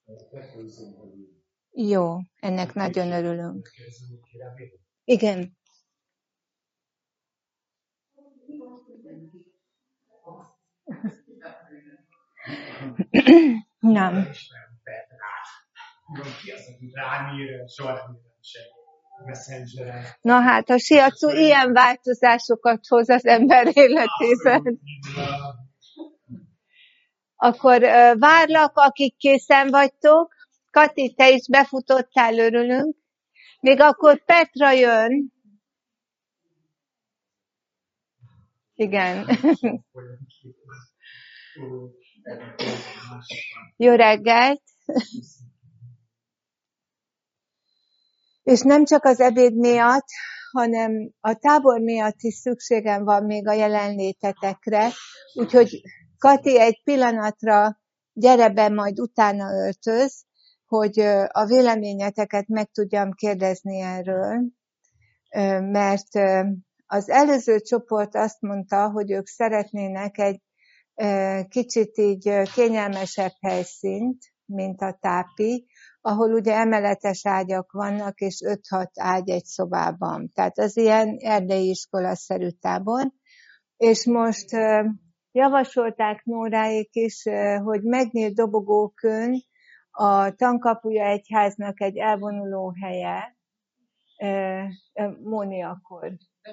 Jó, ennek nagyon örülünk. Igen. Nem. Na hát, a Shiatsu ilyen változásokat hoz az ember életében. Akkor várlak, akik készen vagytok. Kati, te is befutottál, örülünk. Még akkor Petra jön. Igen. Jó reggelt. És nem csak az ebéd miatt, hanem a tábor miatt is szükségem van még a jelenlétetekre. Úgyhogy Kati, egy pillanatra gyere be, majd utána öltöz, hogy a véleményeteket meg tudjam kérdezni erről, mert az előző csoport azt mondta, hogy ők szeretnének egy kicsit így kényelmesebb helyszínt, mint a tápi, ahol ugye emeletes ágyak vannak, és 5-6 ágy egy szobában. Tehát az ilyen erdei iskolaszerű tábor. És most javasolták Nóráék is, hogy megnyílt Dobogókön a Tankapuja egyháznak egy elvonuló helye, Móniakor.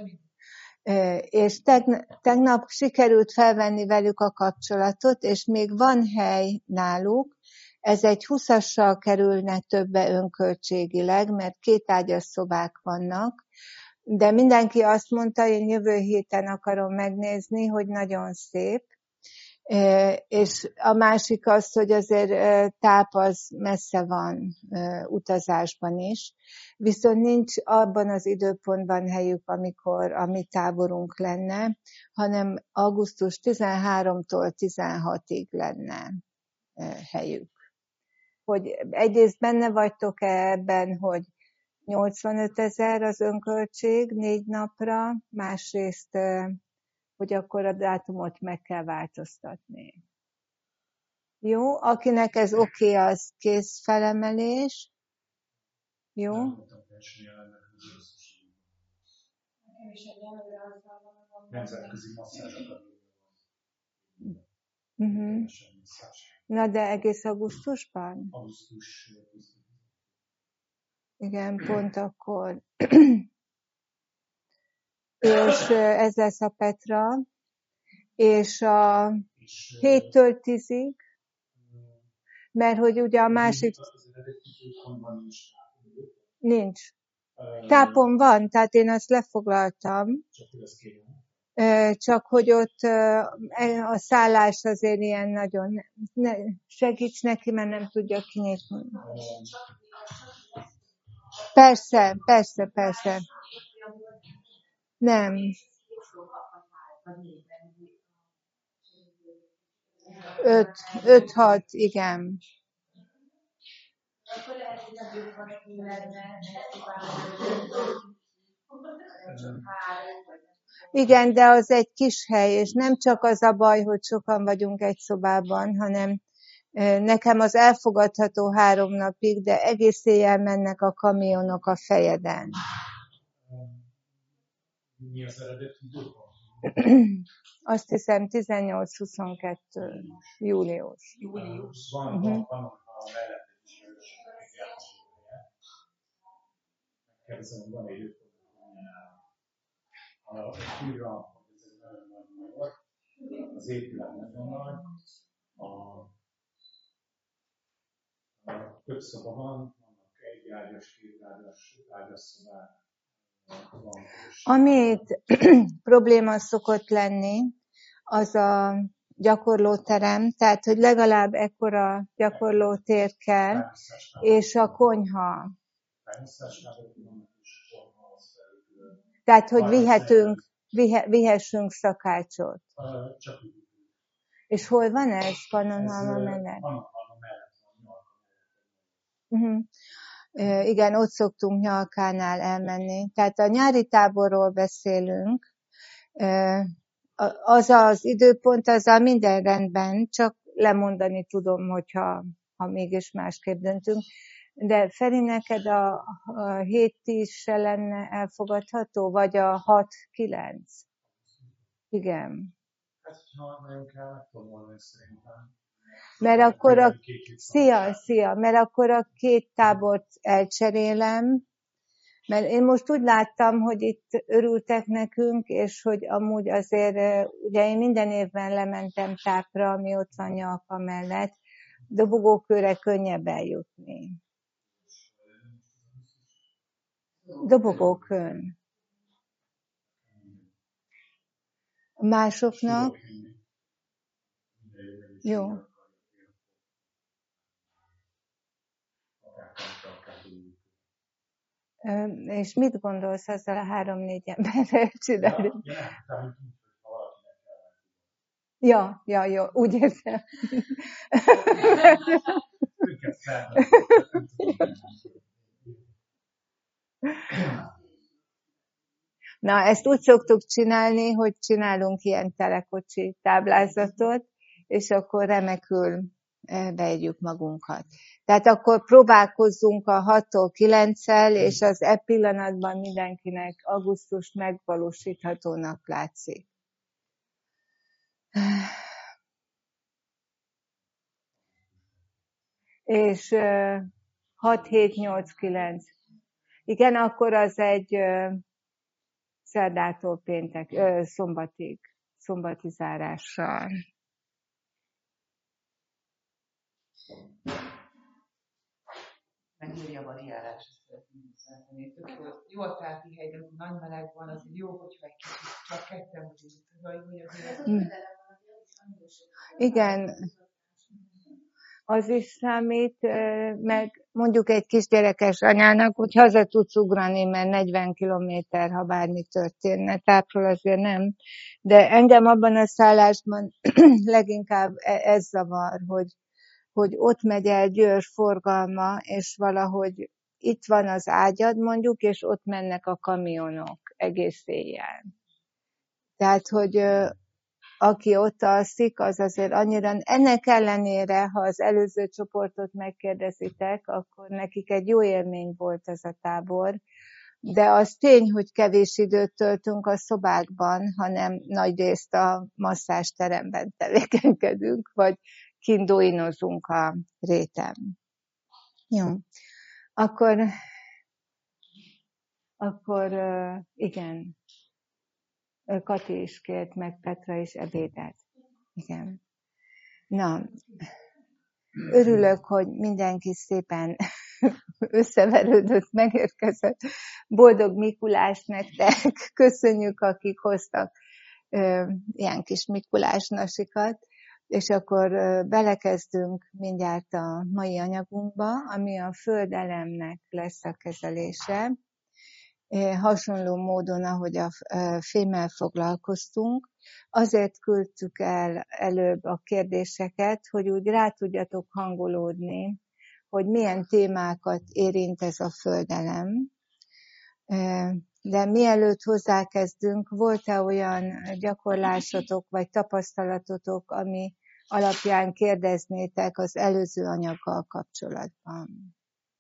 És tegnap sikerült felvenni velük a kapcsolatot, és még van hely náluk. Ez egy 20-assal kerülne többe önköltségileg, mert 2 ágyas szobák vannak, de mindenki azt mondta, én jövő héten akarom megnézni, hogy nagyon szép. És a másik az, hogy azért táp az messze van utazásban is, viszont nincs abban az időpontban helyük, amikor a mi táborunk lenne, hanem augusztus 13-tól 16-ig lenne helyük. Hogy egyrészt benne vagytok-e ebben, hogy 85 000 az önköltség 4 napra, másrészt hogy akkor a dátumot meg kell változtatni. Jó? Akinek ez oké, az kész felemelés. Jó? Nemzetközi masszázsokat. Na de egész augusztusban? Augusztus. Igen, pont akkor. És ez lesz a Petra. És a 7-től 10-ig, mert hogy ugye a másik... Nincs. Tápon van, tehát én azt lefoglaltam. Csak hogy ott a szállás azért ilyen nagyon... Segíts neki, mert nem tudja kinyitni. Persze. Nem. 5-6, igen. Igen, de az egy kis hely, és nem csak az a baj, hogy sokan vagyunk egy szobában, hanem nekem az elfogadható 3 napig, de egész éjjel mennek a kamionok a fejeden. Mi az eredeti időpont? Azt hiszem 18-22 július. Vannak a mellett is megkérdezem, van egy időpont, a fűra, ez egy nagyon nagy volt, az épület nagyon nagy, több szoba vannak egy ágyas, 2 ágyas szobák. Amit probléma szokott lenni, az a gyakorlóterem, tehát hogy legalább ekkora gyakorlótér kell, és a konyha. Tehát, hogy vihessünk szakácsot. És hol van ez? Pannonhalma mellett? Igen, ott szoktunk Nyalkánál elmenni. Tehát a nyári táborról beszélünk. Az az időpont, azzal minden rendben, csak lemondani tudom, hogyha ha mégis másképp döntünk. De Feri, neked a 7-10 se lenne elfogadható, vagy a 6-9? Igen. Hát, ha nagyon kell, meg tudom mondani szerintem. Mert akkor szia, mert akkor a két tábort elcserélem, mert én most úgy láttam, hogy itt örültek nekünk, és hogy amúgy azért, ugye én minden évben lementem tápra, ami ott van Nyalka mellett, Dobogókőre könnyebb eljutni. Dobogókőn. Másoknak? Jó. És mit gondolsz azzal a 3-4 emberrel csinálni? Ja, jó, úgy értem. Na, ezt úgy szoktuk csinálni, hogy csinálunk ilyen telekocsi táblázatot, és akkor remekül beírjuk magunkat. Tehát akkor próbálkozzunk a 6-tól 9-el, és az pillanatban mindenkinek augusztus megvalósíthatónak látszik. És 6-7-8-9. Igen, akkor az egy szerdától szombati zárással. Megírja a variálást, szeretném. Jó a tápi hely, de nagy meleg van, azért jó, hogyha egy kicsit csak ketten, hogy azért... Igen, az is számít, meg mondjuk egy kisgyerekes anyának, hogy haza tudsz ugrani, mert 40 kilométer, ha bármi történne, tápról azért nem. De engem abban a szállásban leginkább ez zavar, hogy ott megy el Győr forgalma, és valahogy itt van az ágyad mondjuk, és ott mennek a kamionok egész éjjel. Tehát, hogy aki ott alszik, az azért annyira, ennek ellenére, ha az előző csoportot megkérdezitek, akkor nekik egy jó élmény volt ez a tábor, de az tény, hogy kevés időt töltünk a szobákban, hanem nagy részt a masszásteremben tevékenykedünk, vagy kint doinozunk a réten. Jó. Akkor igen. Kati is kért, meg Petra is ebédet. Igen. Na, örülök, hogy mindenki szépen összeverődött, megérkezett. Boldog Mikulás nektek. Köszönjük, akik hoztak ilyen kis Mikulás nasikat. És akkor belekezdünk mindjárt a mai anyagunkba, ami a földelemnek lesz a kezelése. Hasonló módon, ahogy a fémmel foglalkoztunk. Azért küldtük el előbb a kérdéseket, hogy úgy rá tudjatok hangolódni, hogy milyen témákat érint ez a földelem. De mielőtt hozzákezdünk, volt-e olyan gyakorlásotok vagy tapasztalatotok, ami alapján kérdeznétek az előző anyaggal kapcsolatban?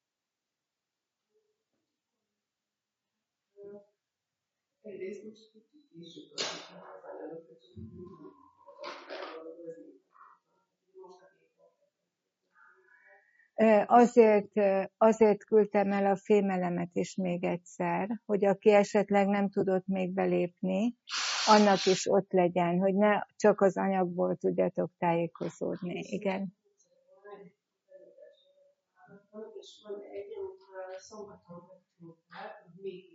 Azért küldtem el a fémelemet is még egyszer, hogy aki esetleg nem tudott még belépni, annak is ott legyen, hogy ne csak az anyagból tudjatok tájékozódni. Igen. És van egy, amikor szombaton vettünk el,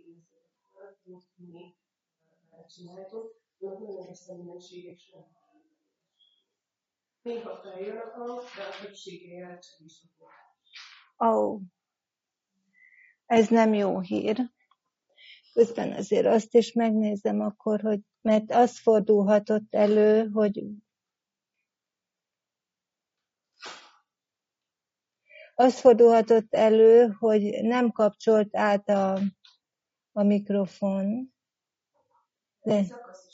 mi csináltuk, nagyon eszeménységes nem. Néha feljön a hang, de a többsége jelentsen is a ez nem jó hír. Közben azért azt is megnézem akkor, hogy mert az fordulhatott elő, hogy nem kapcsolt át a mikrofon. De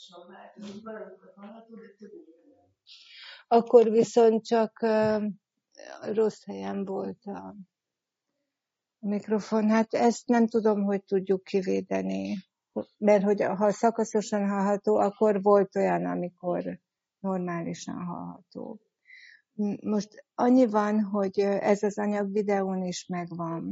akkor viszont csak rossz helyen volt a mikrofon. Hát ezt nem tudom, hogy tudjuk kivédeni. Mert hogy ha szakaszosan hallható, akkor volt olyan, amikor normálisan hallható. Most annyi van, hogy ez az anyag videón is megvan.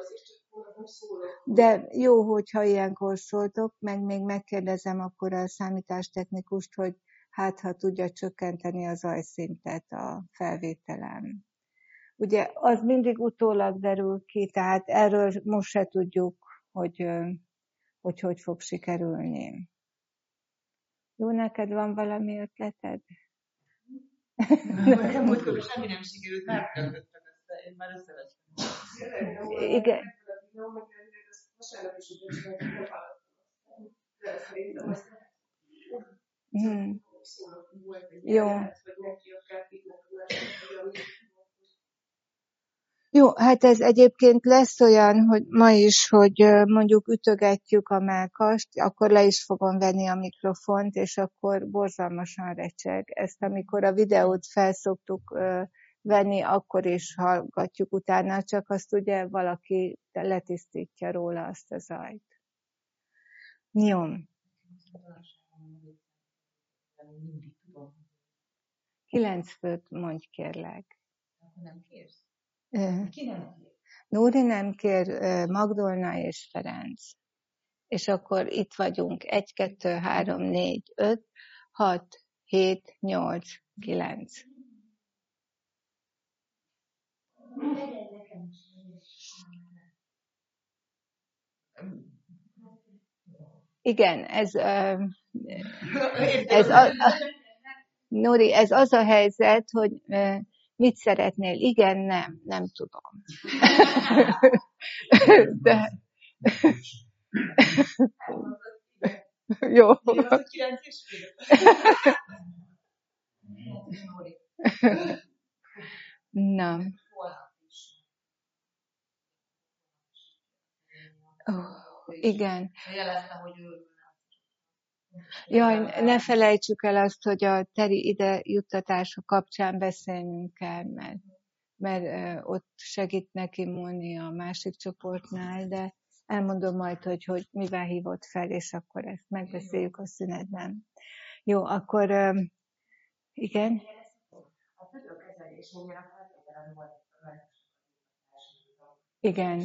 De jó, hogyha ilyenkor szóltok, meg még megkérdezem akkor a számítástechnikust, hogy hát ha tudja csökkenteni a zajszintet a felvételen. Ugye az mindig utólag derül ki, tehát erről most se tudjuk, hogy fog sikerülni. Jó, neked van valami ötleted? Nekem múltkor semmi nem sikerült, már kötöttem össze, én már összevesztem. Igen. Jó. Jó, hát ez egyébként lesz olyan, hogy ma is, hogy mondjuk ütögetjük a mellkast, akkor le is fogom venni a mikrofont, és akkor borzalmasan recseg. Ezt amikor a videót felszoktuk venni, akkor is hallgatjuk utána, csak azt ugye valaki letisztítja róla azt a zajt. Jó. 9 főt mondj kérlek. Nem kérsz? Ki nem kér? Nóri nem kér, Magdolna és Ferenc. És akkor itt vagyunk 1, 2, 3, 4, 5, 6, 7, 8, 9. Igen, Nóri, ez az a helyzet, hogy mit szeretnél? Igen, nem tudom. De... Jó. Na. Igen. Jaj, ne felejtsük el azt, hogy a teri ide juttatása kapcsán beszélnünk kell, mert ott segít neki múlni a másik csoportnál, de elmondom majd, hogy mivel hívott fel, és akkor ezt megbeszéljük a szünetben. Jó, akkor igen. Igen.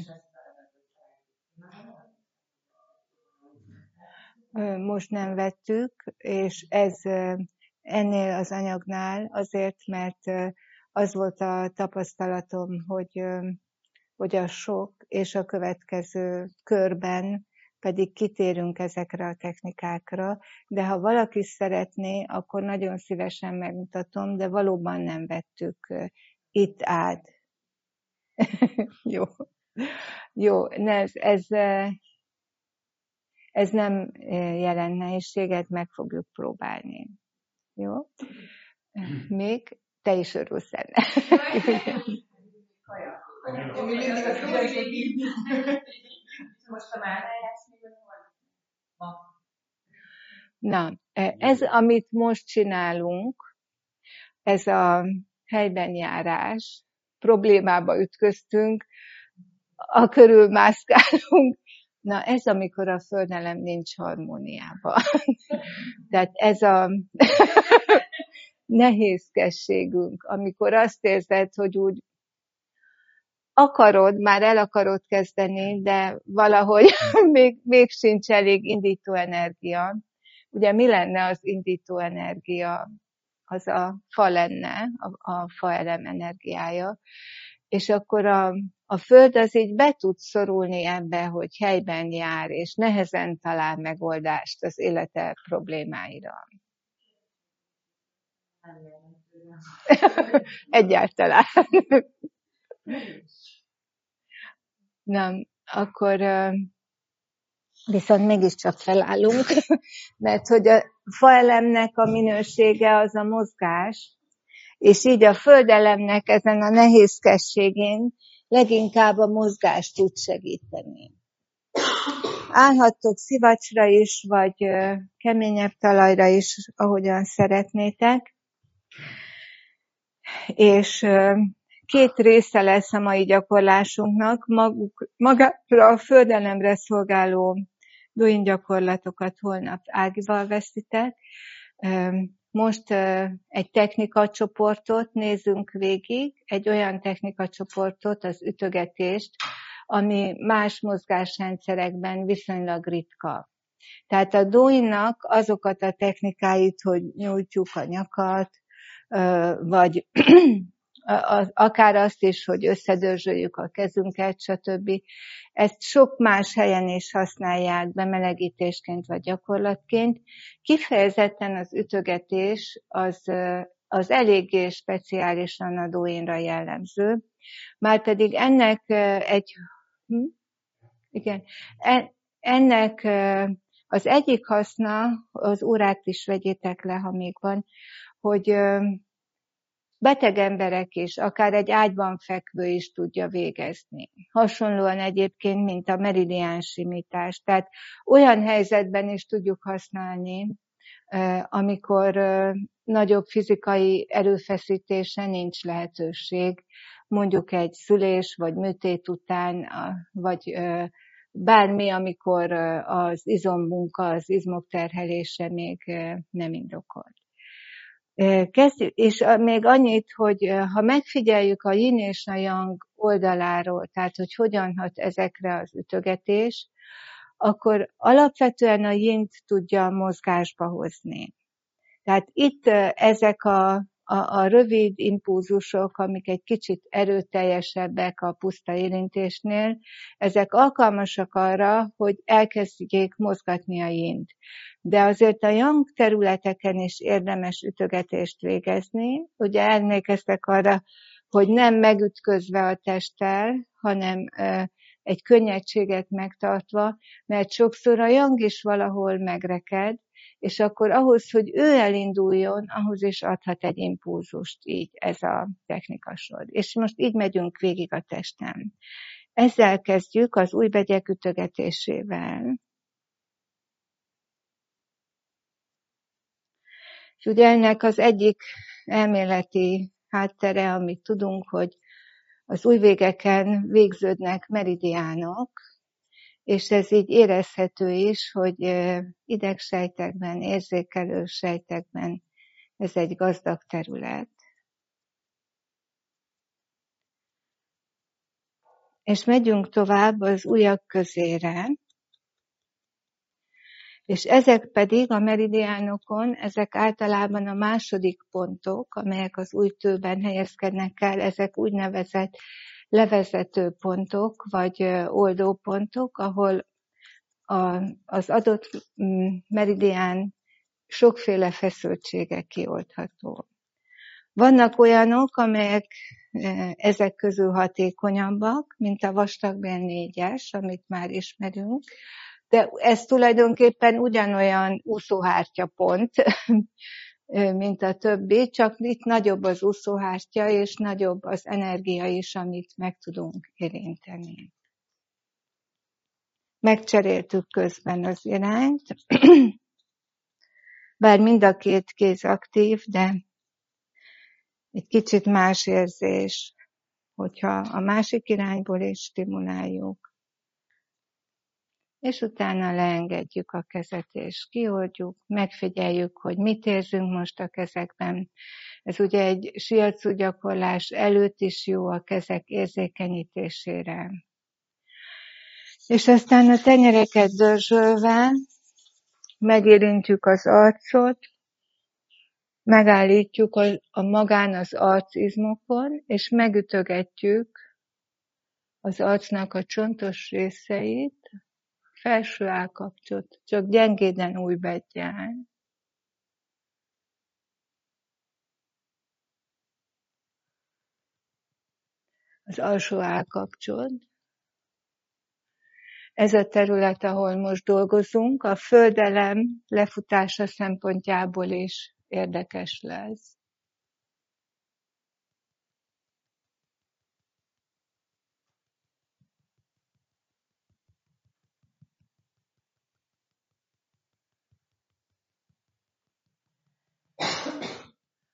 Most nem vettük, és ez ennél az anyagnál azért, mert az volt a tapasztalatom, hogy a sok és a következő körben pedig kitérünk ezekre a technikákra, de ha valaki szeretné, akkor nagyon szívesen megmutatom, de valóban nem vettük itt át. Jó, ez nem jelent nehézséget, meg fogjuk próbálni. Jó? Még te is örülsz ennek. Na, ez, amit most csinálunk, ez a helyben járás, problémába ütköztünk, a körül mászkálunk. Na, ez amikor a földelem nincs harmóniában. Tehát ez a nehézkességünk, amikor azt érzed, hogy úgy már el akarod kezdeni, de valahogy még sincs elég indító energia. Ugye mi lenne az indító energia? Az a fa lenne, a faelem energiája. És akkor a Föld az így be tud szorulni ebbe, hogy helyben jár, és nehezen talál megoldást az élete problémáira. Egyáltalán. Na, akkor viszont mégiscsak felállunk, mert hogy a faelemnek a minősége az a mozgás, és így a földelemnek ezen a nehézkességén leginkább a mozgást tud segíteni. Állhattok szivacsra is, vagy keményebb talajra is, ahogyan szeretnétek, és 2 része lesz a mai gyakorlásunknak, magára a földelemre szolgáló doing gyakorlatokat holnap Ágival veszitek. Most egy technikacsoportot nézzünk végig, egy olyan technikacsoportot, az ütögetést, ami más mozgásrendszerekben viszonylag ritka. Tehát a doingnak azokat a technikáit, hogy nyújtjuk a nyakat, vagy akár azt is, hogy összedörzsöljük a kezünket, stb. Ezt sok más helyen is használják bemelegítésként vagy gyakorlatként. Kifejezetten az ütögetés az eléggé speciálisan a doingra jellemző. Márpedig ennek ennek az egyik haszna, az órát is vegyétek le, ha még van, hogy beteg emberek is, akár egy ágyban fekvő is tudja végezni. Hasonlóan egyébként, mint a meridián simítás. Tehát olyan helyzetben is tudjuk használni, amikor nagyobb fizikai erőfeszítése nincs lehetőség, mondjuk egy szülés vagy műtét után, vagy bármi, amikor az izommunka, az izmok terhelése még nem indokolt. És még annyit, hogy ha megfigyeljük a yin és a yang oldaláról, tehát hogy hogyan hat ezekre az ütögetés, akkor alapvetően a yint tudja mozgásba hozni. Tehát itt ezek a rövid impulzusok, amik egy kicsit erőteljesebbek a puszta érintésnél, ezek alkalmasak arra, hogy elkezdjék mozgatni a yint. De azért a yang területeken is érdemes ütögetést végezni. Ugye emlékeztek arra, hogy nem megütközve a testtel, hanem egy könnyedséget megtartva, mert sokszor a yang is valahol megreked, és akkor ahhoz, hogy ő elinduljon, ahhoz is adhat egy impulzust így ez a technikasor. És most így megyünk végig a testen. Ezzel kezdjük az újbegyek ütögetésével. És ugye ennek az egyik elméleti háttere, amit tudunk, hogy az újvégeken végződnek meridiánok, és ez így érezhető is, hogy idegsejtekben, érzékelő sejtekben ez egy gazdag terület. És megyünk tovább az ujjak közére, és ezek pedig a meridiánokon, ezek általában a második pontok, amelyek az ujjtőben helyezkednek el, ezek úgynevezett levezető pontok, vagy oldópontok, ahol az adott meridián sokféle feszültsége kioldható. Vannak olyanok, amelyek ezek közül hatékonyabbak, mint a vastagbél 4-es, amit már ismerünk, de ez tulajdonképpen ugyanolyan úszóhártyapont, mint a többi, csak itt nagyobb az úszóhártya, és nagyobb az energia is, amit meg tudunk érinteni. Megcseréltük közben az irányt, bár mind a két kéz aktív, de egy kicsit más érzés, hogyha a másik irányból is stimuláljuk. És utána leengedjük a kezet és kioldjuk, megfigyeljük, hogy mit érzünk most a kezekben. Ez ugye egy shiatsu gyakorlás előtt is jó a kezek érzékenyítésére. És aztán a tenyereket dörzsölve megérintjük az arcot, megállítjuk magán az arcizmokon, és megütögetjük az arcnak a csontos részeit, felső állkapcsot, csak gyengéden újbeggyel. Az alsó állkapcsot. Ez a terület, ahol most dolgozunk, a földelem lefutása szempontjából is érdekes lesz.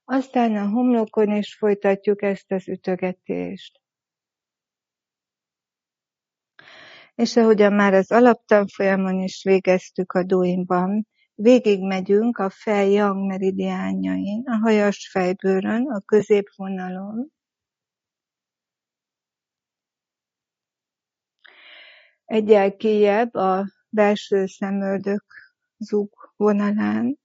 Aztán a homlokon is folytatjuk ezt az ütögetést. És ahogyan már az alaptanfolyamon is végeztük a Doinban, végigmegyünk a fej yang meridiánjain, a hajas fejbőrön, a középvonalon, egyel kijjebb a belső szemöldök zug vonalán,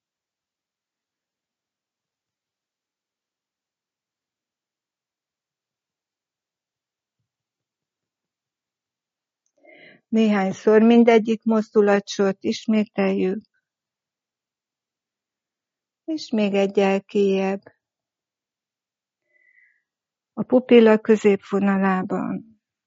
néhányszor mindegyik mozdulatsort ismételjük, és még egyel kijjebb a pupilla középvonalában.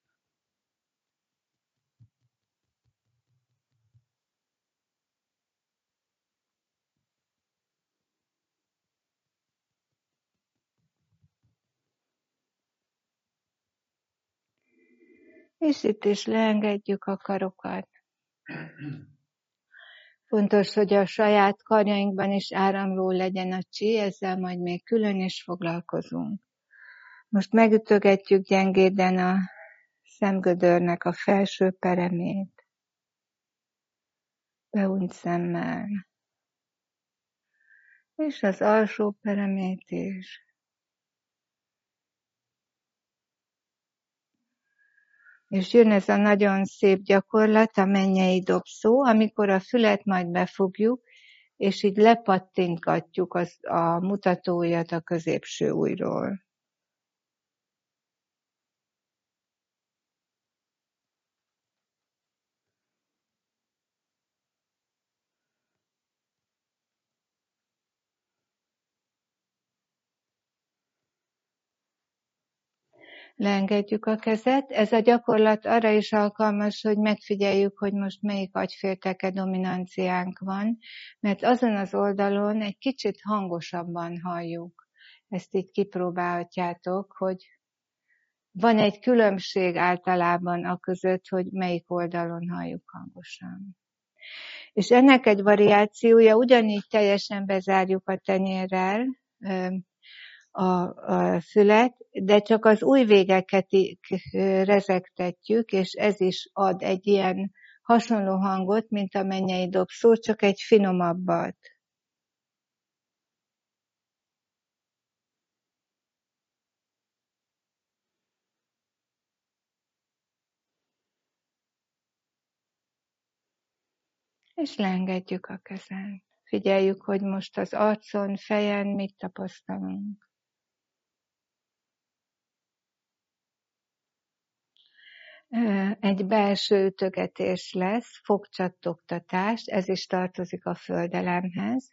És itt is leengedjük a karokat. Fontos, hogy a saját karjainkban is áramló legyen a csi, ezzel majd még külön is foglalkozunk. Most megütögetjük gyengéden a szemgödörnek a felső peremét, behunyt szemmel, és az alsó peremét is. És jön ez a nagyon szép gyakorlat, a mennyei dobszó, amikor a fület majd befogjuk, és így lepattintgatjuk a mutatóujjat a középső ujjról. Leengedjük a kezet. Ez a gyakorlat arra is alkalmas, hogy megfigyeljük, hogy most melyik agyfélteke dominanciánk van, mert azon az oldalon egy kicsit hangosabban halljuk. Ezt így kipróbálhatjátok, hogy van egy különbség általában a között, hogy melyik oldalon halljuk hangosan. És ennek egy variációja, ugyanígy teljesen bezárjuk a tenyérrel a fület, de csak az ujjvégeket rezegtetjük, és ez is ad egy ilyen hasonló hangot, mint a mennyei dobszó, csak egy finomabbat. És leengedjük a kezet. Figyeljük, hogy most az arcon, fejen mit tapasztalunk. Egy belső ütögetés lesz, fogcsattogtatás, ez is tartozik a földelemhez.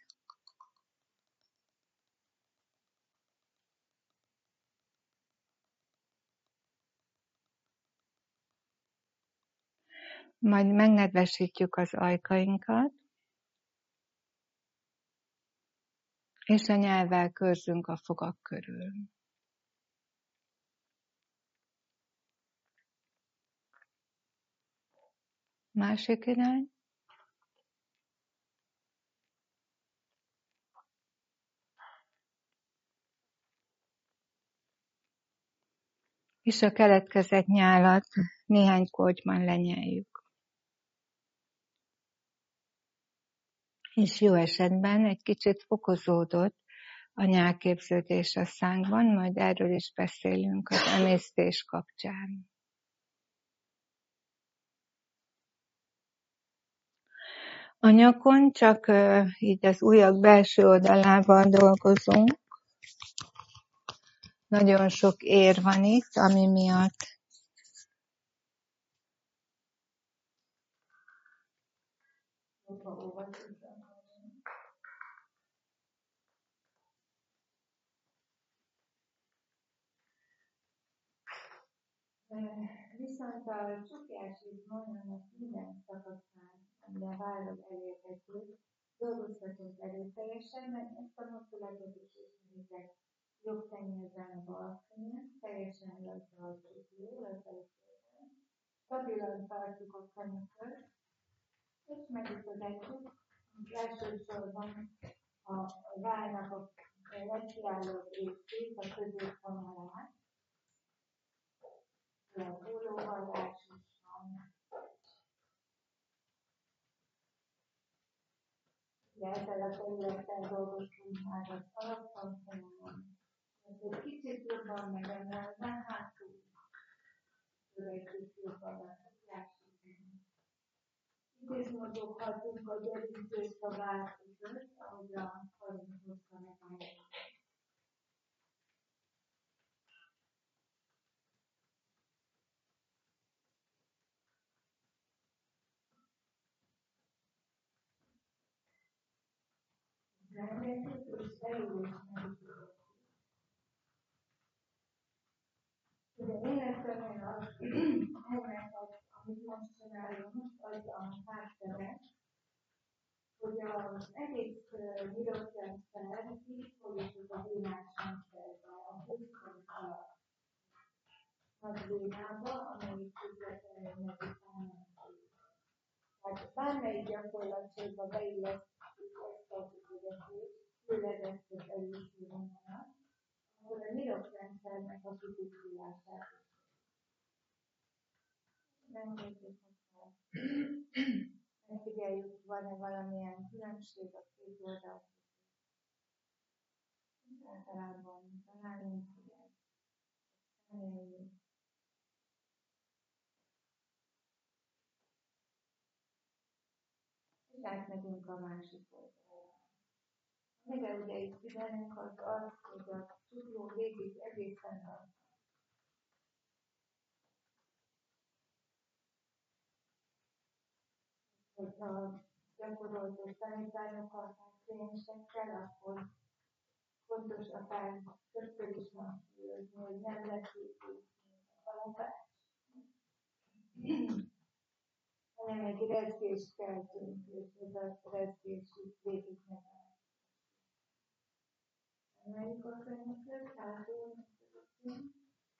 Majd megnedvesítjük az ajkainkat, és a nyelvvel körzünk a fogak körül. Másik irány. És a keletkezett nyálat néhány kortyban lenyeljük. És jó esetben egy kicsit fokozódott a nyálképződés a szánkban, majd erről is beszélünk az emésztés kapcsán. A nyakon csak így az ujjak belső oldalával dolgozunk. Nagyon sok ér van itt, ami miatt viszont a csukjás izmon minden szakaszán, ami a vállon elérhető, dolgozhatunk erőteljesen, mert ezt a mozdulatot is ismeritek. Jobb tenyérben a bal könyv, teljesen lazaltuk jól az előzőben. Stabilan tartjuk a könyvköt, és megütögetjük. Elsősorban a vállnak a lekiállott részét, a középvonalát, ilyen pólóhallás is van. De ezzel a területtel dolgoztunk már az alaptanfolyamon. Ez egy kicsit jobban megemelve, hátul egy jobban a tudásig. Itt is mozoghatunk a gerinc és a vár között, ahogy a karunkhozta megállítani. Rengetjük és elülés megítélhetjük. Ugye életben ennek, amit most csinálunk, az a háttere, hogy az egész nyilatrendszer így folyik a vénásrendszerbe, a húszkon alatt. Nagy vénába, amelyik közvetlenül meditálnak. Tehát bármelyik gyakorlatsorba beillesztjük ezt a tudatét, főleg ezt az előző vonalat, akkor a nyilatrendszernek a kitisztulását. Megfigyeljük, van-e valamilyen különbség a két oldal között. Általában találunk ilyet. Szemléljük. És átmegyünk a másik oldalra. Mire ugye itt figyelünk, az az, hogy a csukló végig egészen van. Hogyha gyakoroltuk tanítványokat a kliensekkel, akkor fontos akár többször is hangsúlyozni, hogy nem leszűkült a kalapács, hanem egy rezgést keltünk, és ez a rezgés így végig megáll. Emeljük a könyveket, hátul megkötöttünk.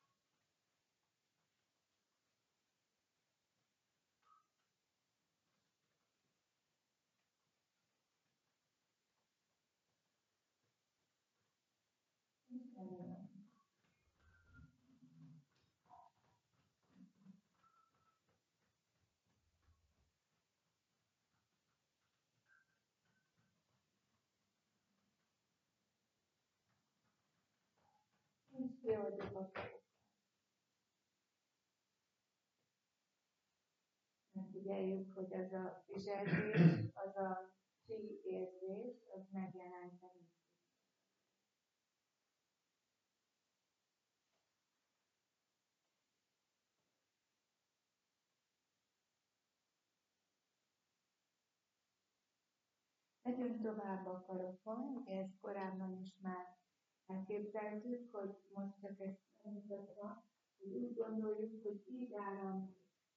Megfigyeljük, hogy az a viseltés, az a chi érzés, az megjelent bennünk. Megyünk tovább a karokon, ezt korábban is már elképzeltük, hogy most csak ezt megmutatva, hogy úgy gondoljuk, hogy így áram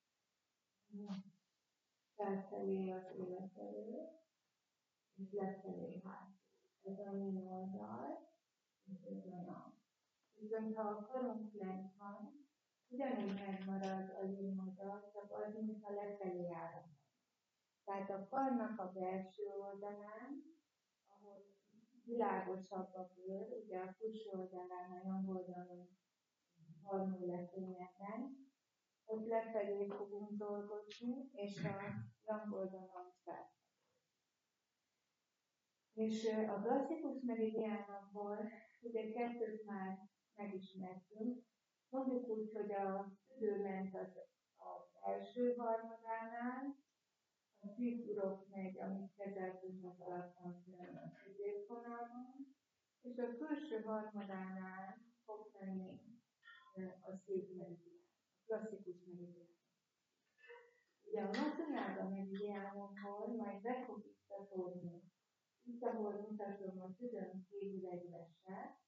felfelé az élet elő, és lefelé hátul. Ez a mi oldal, és ez a nap. Viszont ha a karunk lent van, ugyanúgy megmarad a jó oldal, csak az, mintha lefelé áram. Tehát a karnak a belső oldalán, ahol világosabb a bőr, ugye a külső oldalán, a jobb-oldalon harmul le könnyebben, ott lefelé fogunk dolgozni, és a jobb-oldalon fel. És a klasszikus meridiánokból ugye kettőt már megismertünk. Mondjuk úgy, hogy a tüdő ment az első harmadánál, a szívurok megy, amit kezeltünk az alaptanfolyamon a középvonalban, és a külső harmadánál fog menni a szívmeridián, a klasszikus meridián. Ugye a mazonága meridiánokból majd be fog visszatérni. Itt, ahol mutatom a tüdőn kívül egy veset.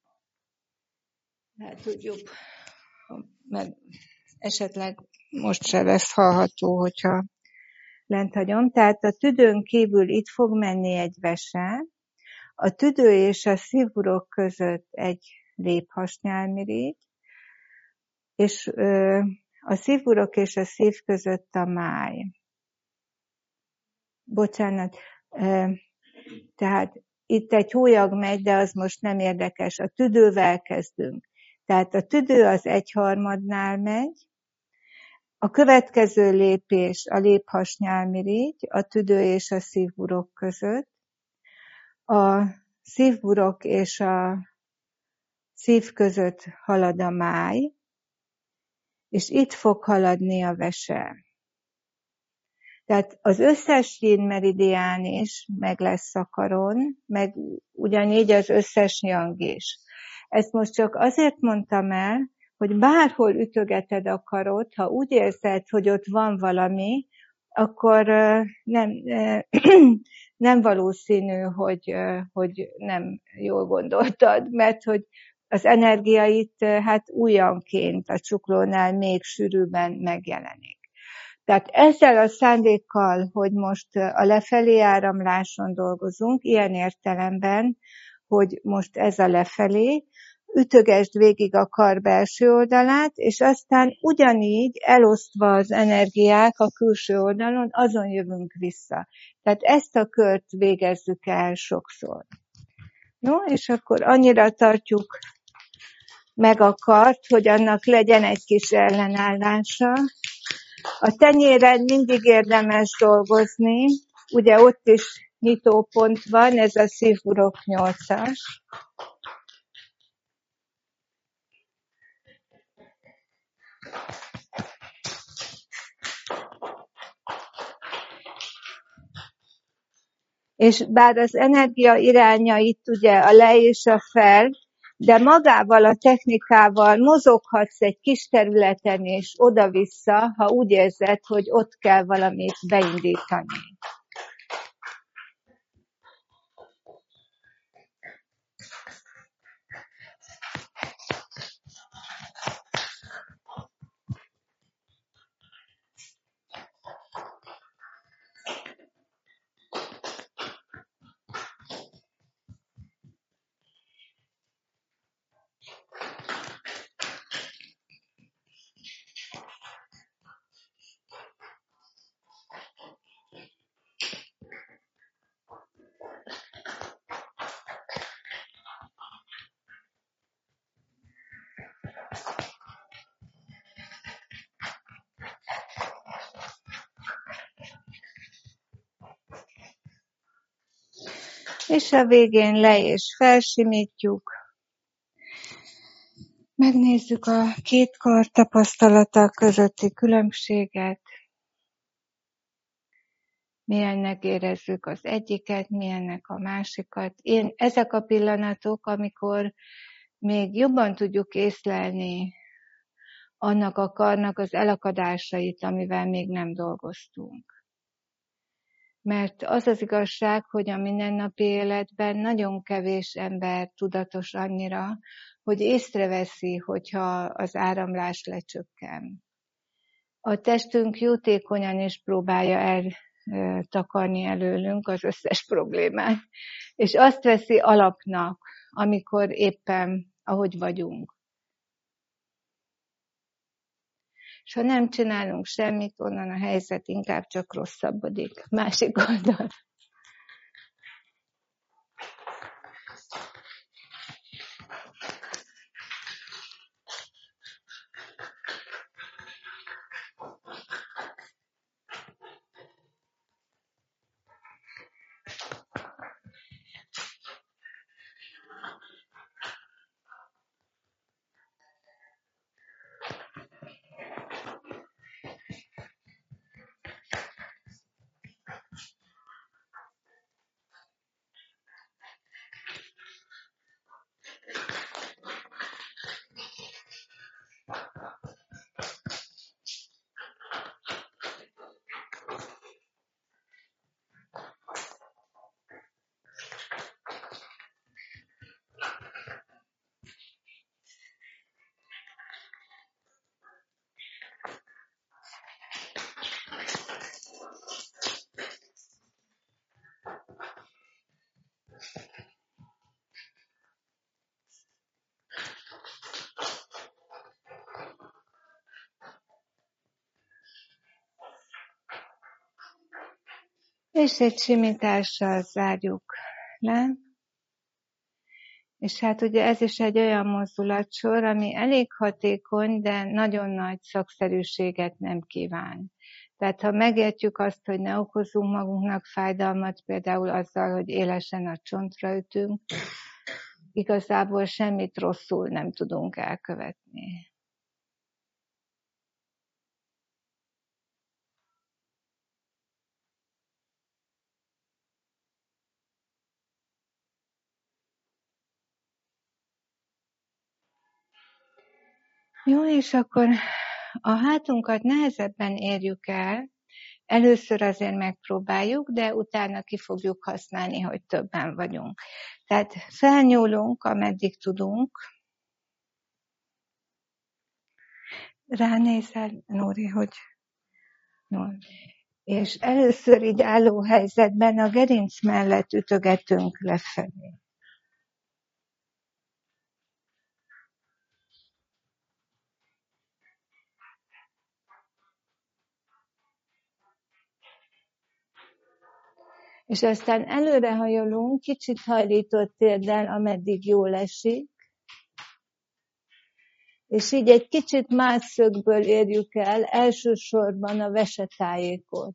Hát tudjuk, mert esetleg most se lesz hallható, hogyha lent hagyom. Tehát a tüdőn kívül itt fog menni egy vese, a tüdő és a szívurok között egy léphasnyálmirigy, és a szívurok és a szív között a máj. Bocsánat, tehát itt egy hólyag megy, de az most nem érdekes. A tüdővel kezdünk. Tehát a tüdő az 1/3 megy, a következő lépés a léphasnyálmirigy, a tüdő és a szívburok között. A szívburok és a szív között halad a máj, és itt fog haladni a vese. Tehát az összes yin-meridián is meg lesz a karon, meg ugyanígy az összes yang is. Ezt most csak azért mondtam el, hogy bárhol ütögeted a karot, ha úgy érzed, hogy ott van valami, akkor nem valószínű, hogy nem jól gondoltad, mert hogy az energia itt hát ujjanként a csuklónál még sűrűbben megjelenik. Tehát ezzel a szándékkal, hogy most a lefelé áramláson dolgozunk, ilyen értelemben, hogy most ez a lefelé, ütögesd végig a kar belső oldalát, és aztán ugyanígy elosztva az energiák a külső oldalon, azon jövünk vissza. Tehát ezt a kört végezzük el sokszor. No, és akkor annyira tartjuk meg a kart, hogy annak legyen egy kis ellenállása. A tenyéren mindig érdemes dolgozni, ugye ott is nyitópont van, ez a szívburok 8-as. És bár az energia iránya itt ugye a le és a fel, de magával a technikával mozoghatsz egy kis területen és oda-vissza, ha úgy érzed, hogy ott kell valamit beindítani. És a végén le és felsimítjuk. Megnézzük a két kar tapasztalata közötti különbséget. Milyennek érezzük az egyiket, milyennek a másikat. Ezek a pillanatok, amikor még jobban tudjuk észlelni annak a karnak az elakadásait, amivel még nem dolgoztunk. Mert az az igazság, hogy a mindennapi életben nagyon kevés ember tudatos annyira, hogy észreveszi, hogyha az áramlás lecsökken. A testünk jótékonyan is próbálja eltakarni előlünk az összes problémát, és azt veszi alapnak, amikor éppen ahogy vagyunk. És ha nem csinálunk semmit, onnan a helyzet inkább csak rosszabbodik. Másik oldal. És egy simítással zárjuk le. És hát ugye ez is egy olyan mozdulatsor, ami elég hatékony, de nagyon nagy szakszerűséget nem kíván. Tehát ha megértjük azt, hogy ne okozzunk magunknak fájdalmat, például azzal, hogy élesen a csontra ütünk, igazából semmit rosszul nem tudunk elkövetni. Jó, és akkor a hátunkat nehezebben érjük el. Először azért megpróbáljuk, de utána ki fogjuk használni, hogy többen vagyunk. Tehát felnyúlunk, ameddig tudunk. Ránézel, Nóri, hogy... No. És először így álló helyzetben a gerinc mellett ütögetünk lefelé. És aztán előrehajolunk, kicsit hajlított térdel, ameddig jól esik, és így egy kicsit más szögből érjük el, elsősorban a vesetájékot.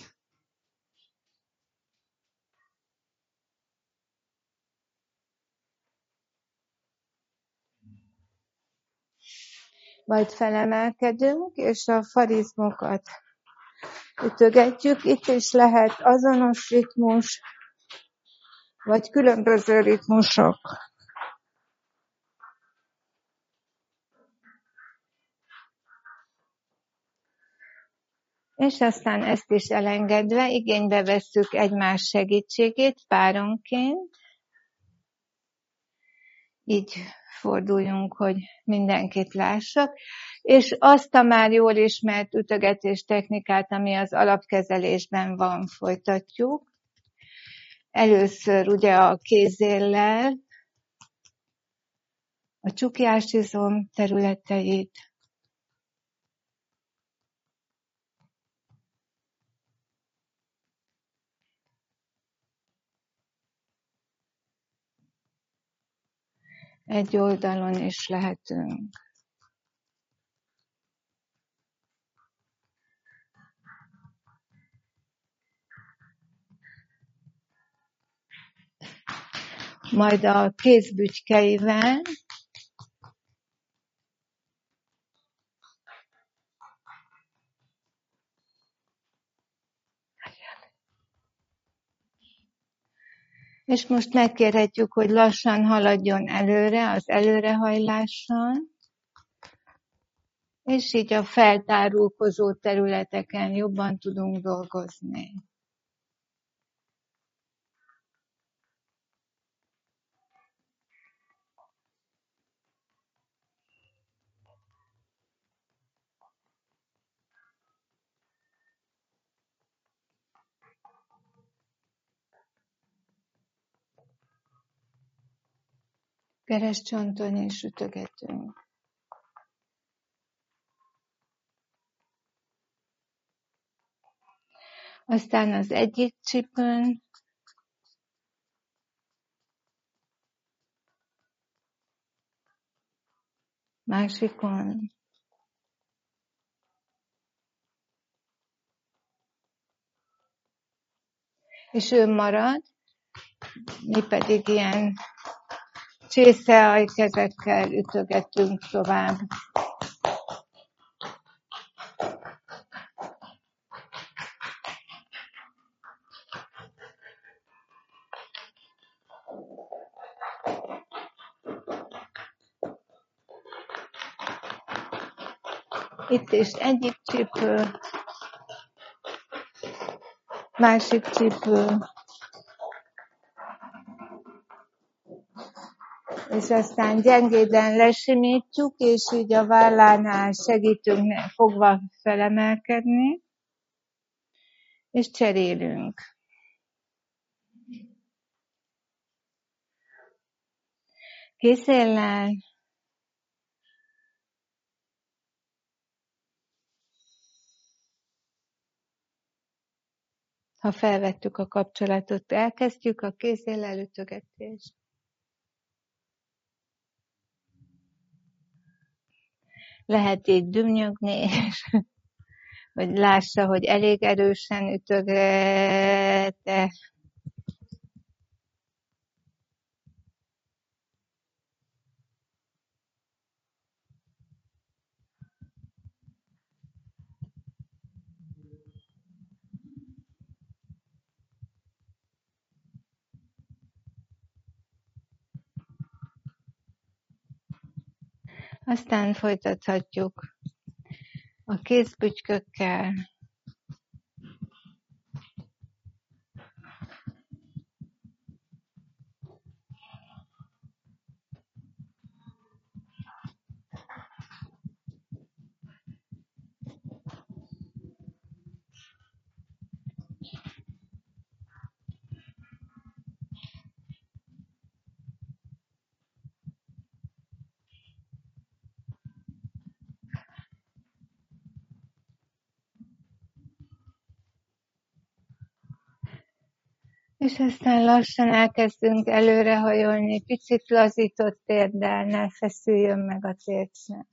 Majd felemelkedünk, és a farizmokat ütögetjük. Itt is lehet azonos ritmus, vagy különböző ritmusok. És aztán ezt is elengedve igénybe vesszük egymás segítségét páronként. Így forduljunk, hogy mindenkit lássak. És azt a már jól ismert ütögetés technikát, ami az alapkezelésben van, folytatjuk. Először ugye a kézéllel a csuklyásizom területeit, egy oldalon is lehetünk. Majd a kézbügykeivel és most megkérhetjük, hogy lassan haladjon előre az előrehajlással, és így a feltárulkozó területeken jobban tudunk dolgozni. Keresztcsonton is ütögetünk. Aztán az egyik csípőn, másikon, és ő marad, mi pedig ilyen csészeajkezekkel ütögetünk tovább. Itt is egyik csípő, másik csípő, és aztán gyengéden lesimítjuk, és így a vállánál segítünk fogva felemelkedni, és cserélünk. Kézéllel, ha felvettük a kapcsolatot, elkezdjük a kézéllel ütögetést. lehet így dünnyögni, és hogy lássa, hogy elég erősen ütögete. Aztán folytathatjuk a kézbügykökkel. És aztán lassan elkezdünk előrehajolni, picit lazított térdel, ne feszüljön meg a térszem.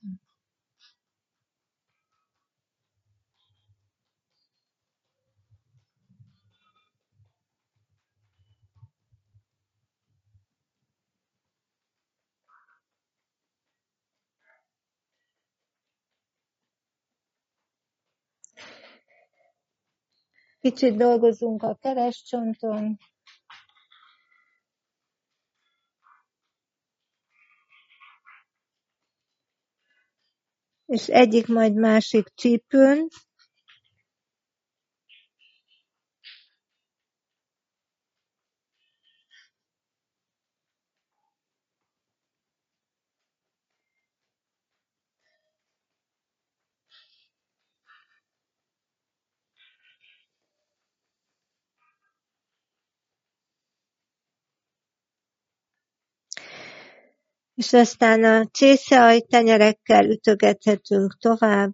Kicsit dolgozunk a keresztcsonton. És egyik majd másik csípőn. És aztán a csészealjtenyerekkel ütögethetünk tovább.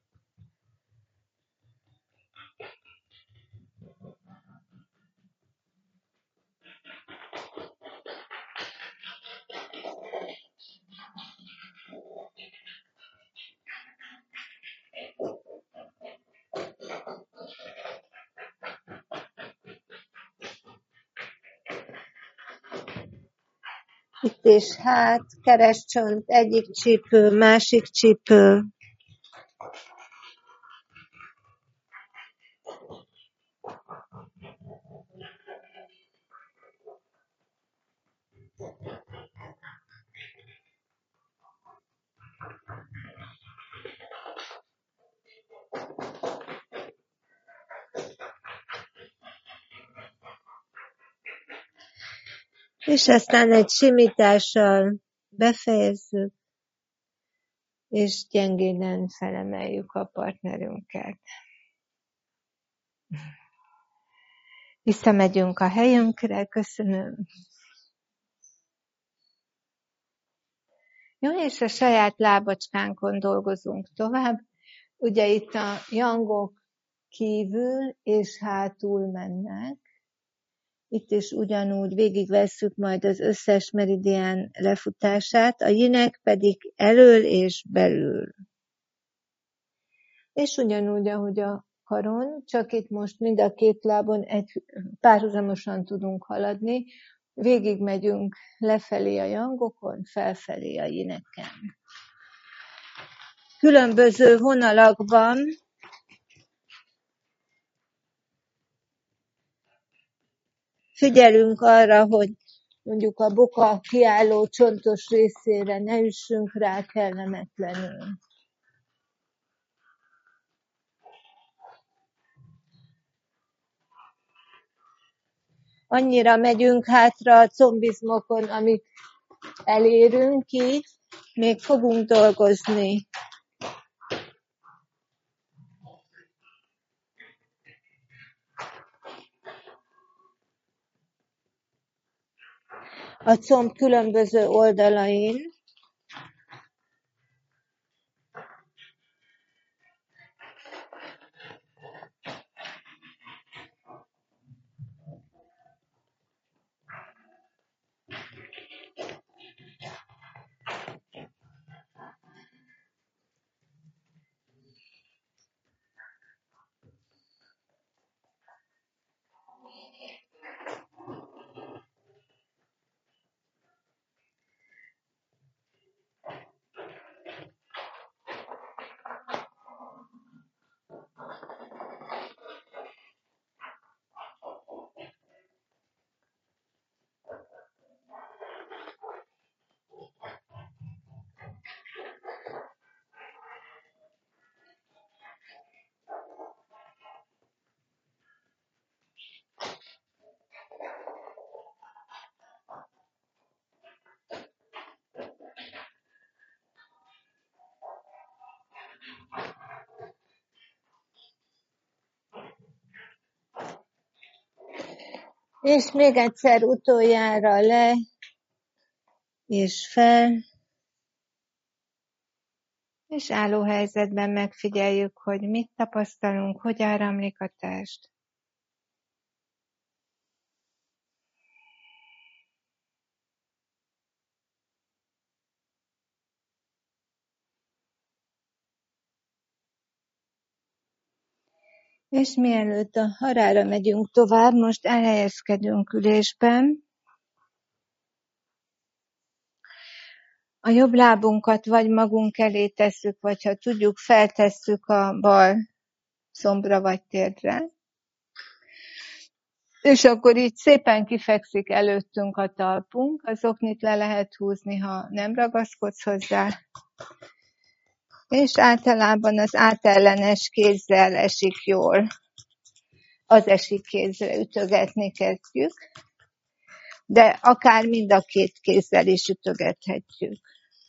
Itt is hát, keresztcsont, egyik csípő, másik csípő. És aztán egy simítással befejezzük, és gyengéden felemeljük a partnerünket. Visszamegyünk a helyünkre, köszönöm. Jó, és a saját lábacskánkon dolgozunk tovább. Ugye itt a jangok kívül és hátul mennek. Itt is ugyanúgy végigvesszük majd az összes meridián lefutását, a jinek pedig elől és belül. És ugyanúgy, ahogy a karon, csak itt most mind a két lábon párhuzamosan tudunk haladni, végigmegyünk lefelé a jangokon, felfelé a jineken. Különböző vonalakban figyelünk arra, hogy mondjuk a boka kiálló csontos részére ne üssünk rá kellemetlenül. Annyira megyünk hátra a combizmokon, amit elérünk ki, még fogunk dolgozni. A comb különböző oldalain. És még egyszer utoljára le, és fel, és álló helyzetben megfigyeljük, hogy mit tapasztalunk, hogy áramlik a test. És mielőtt a harára megyünk tovább, most elhelyezkedünk ülésben. A jobb lábunkat vagy magunk elé tesszük, vagy ha tudjuk, feltesszük a bal szombra vagy térdre. És akkor így szépen kifekszik előttünk a talpunk, az oknit le lehet húzni, ha nem ragaszkodsz hozzá. És általában az átellenes kézzel esik jól. Az esik kézre ütögetni kezdjük, de akár mind a két kézzel is ütögethetjük.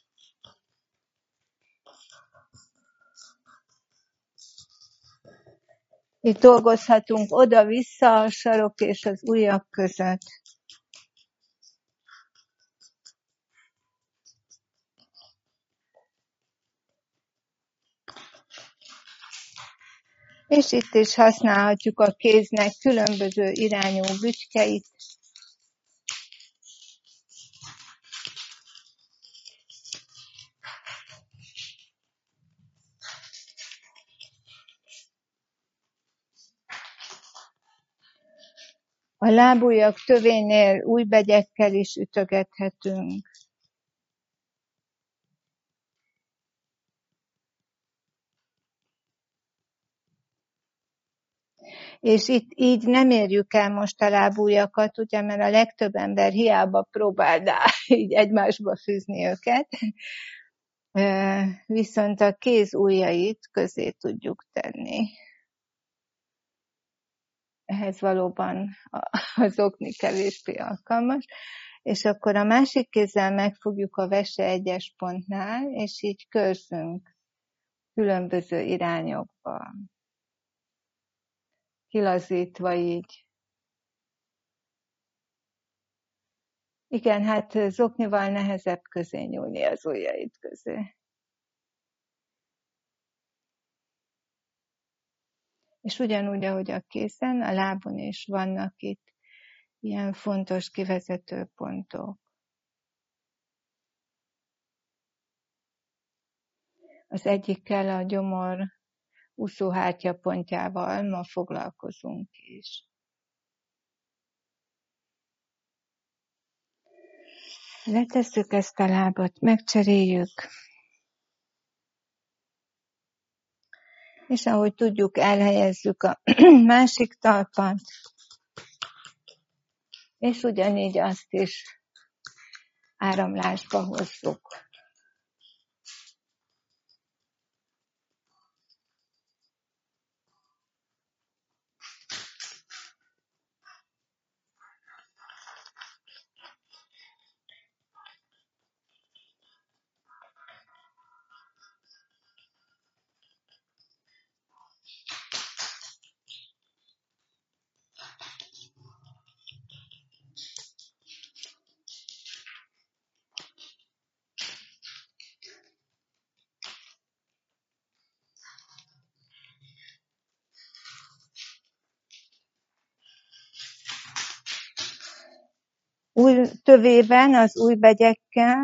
Itt dolgozhatunk oda-vissza a sarok és az ujjak között. És itt is használhatjuk a kéznek különböző irányú bütykeit. A lábujjak tövénél ujjbegyekkel is ütögethetünk. És itt így nem érjük el most a lábujjakat, ugye, mert a legtöbb ember hiába próbál így egymásba fűzni őket. Viszont a kéz ujjait közé tudjuk tenni. Ehhez valóban az okni kevésbé alkalmas. És akkor a másik kézzel megfogjuk a vese egyes pontnál, és így körzünk különböző irányokba. Kilazítva így. Igen, hát zoknival nehezebb közé nyúlni az ujjaid közé. És ugyanúgy, ahogy a kézen, a lábon is vannak itt ilyen fontos kivezető pontok. Az egyikkel a gyomor úszóhártya pontjával ma foglalkozunk is. Letesszük ezt a lábat, megcseréljük. És ahogy tudjuk, elhelyezzük a másik talpat. És ugyanígy azt is áramlásba hozzuk. Tövében az ujjbegyekkel,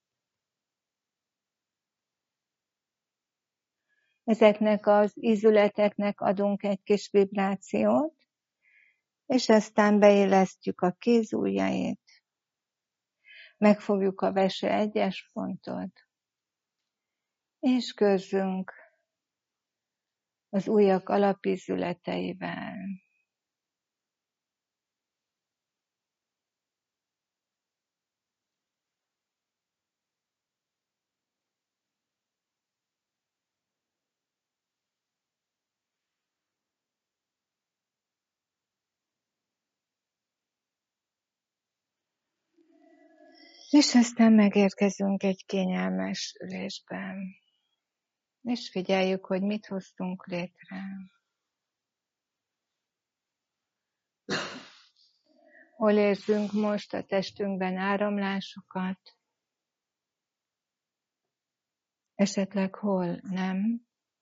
ezeknek az ízületeknek adunk egy kis vibrációt, és aztán beillesztjük a kézujjait, megfogjuk a vese egyes pontot, és körzünk az ujjak alapízületeivel. És aztán megérkezünk egy kényelmes ülésben. És figyeljük, hogy mit hoztunk létre. Hol érzünk most a testünkben áramlásokat? Esetleg hol nem?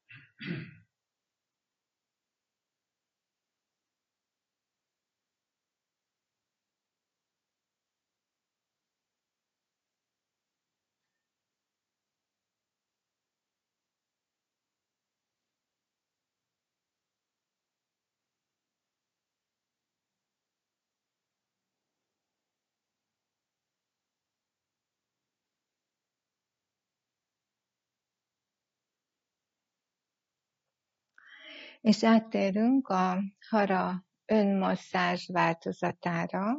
És áttérünk a hara önmasszázs változatára.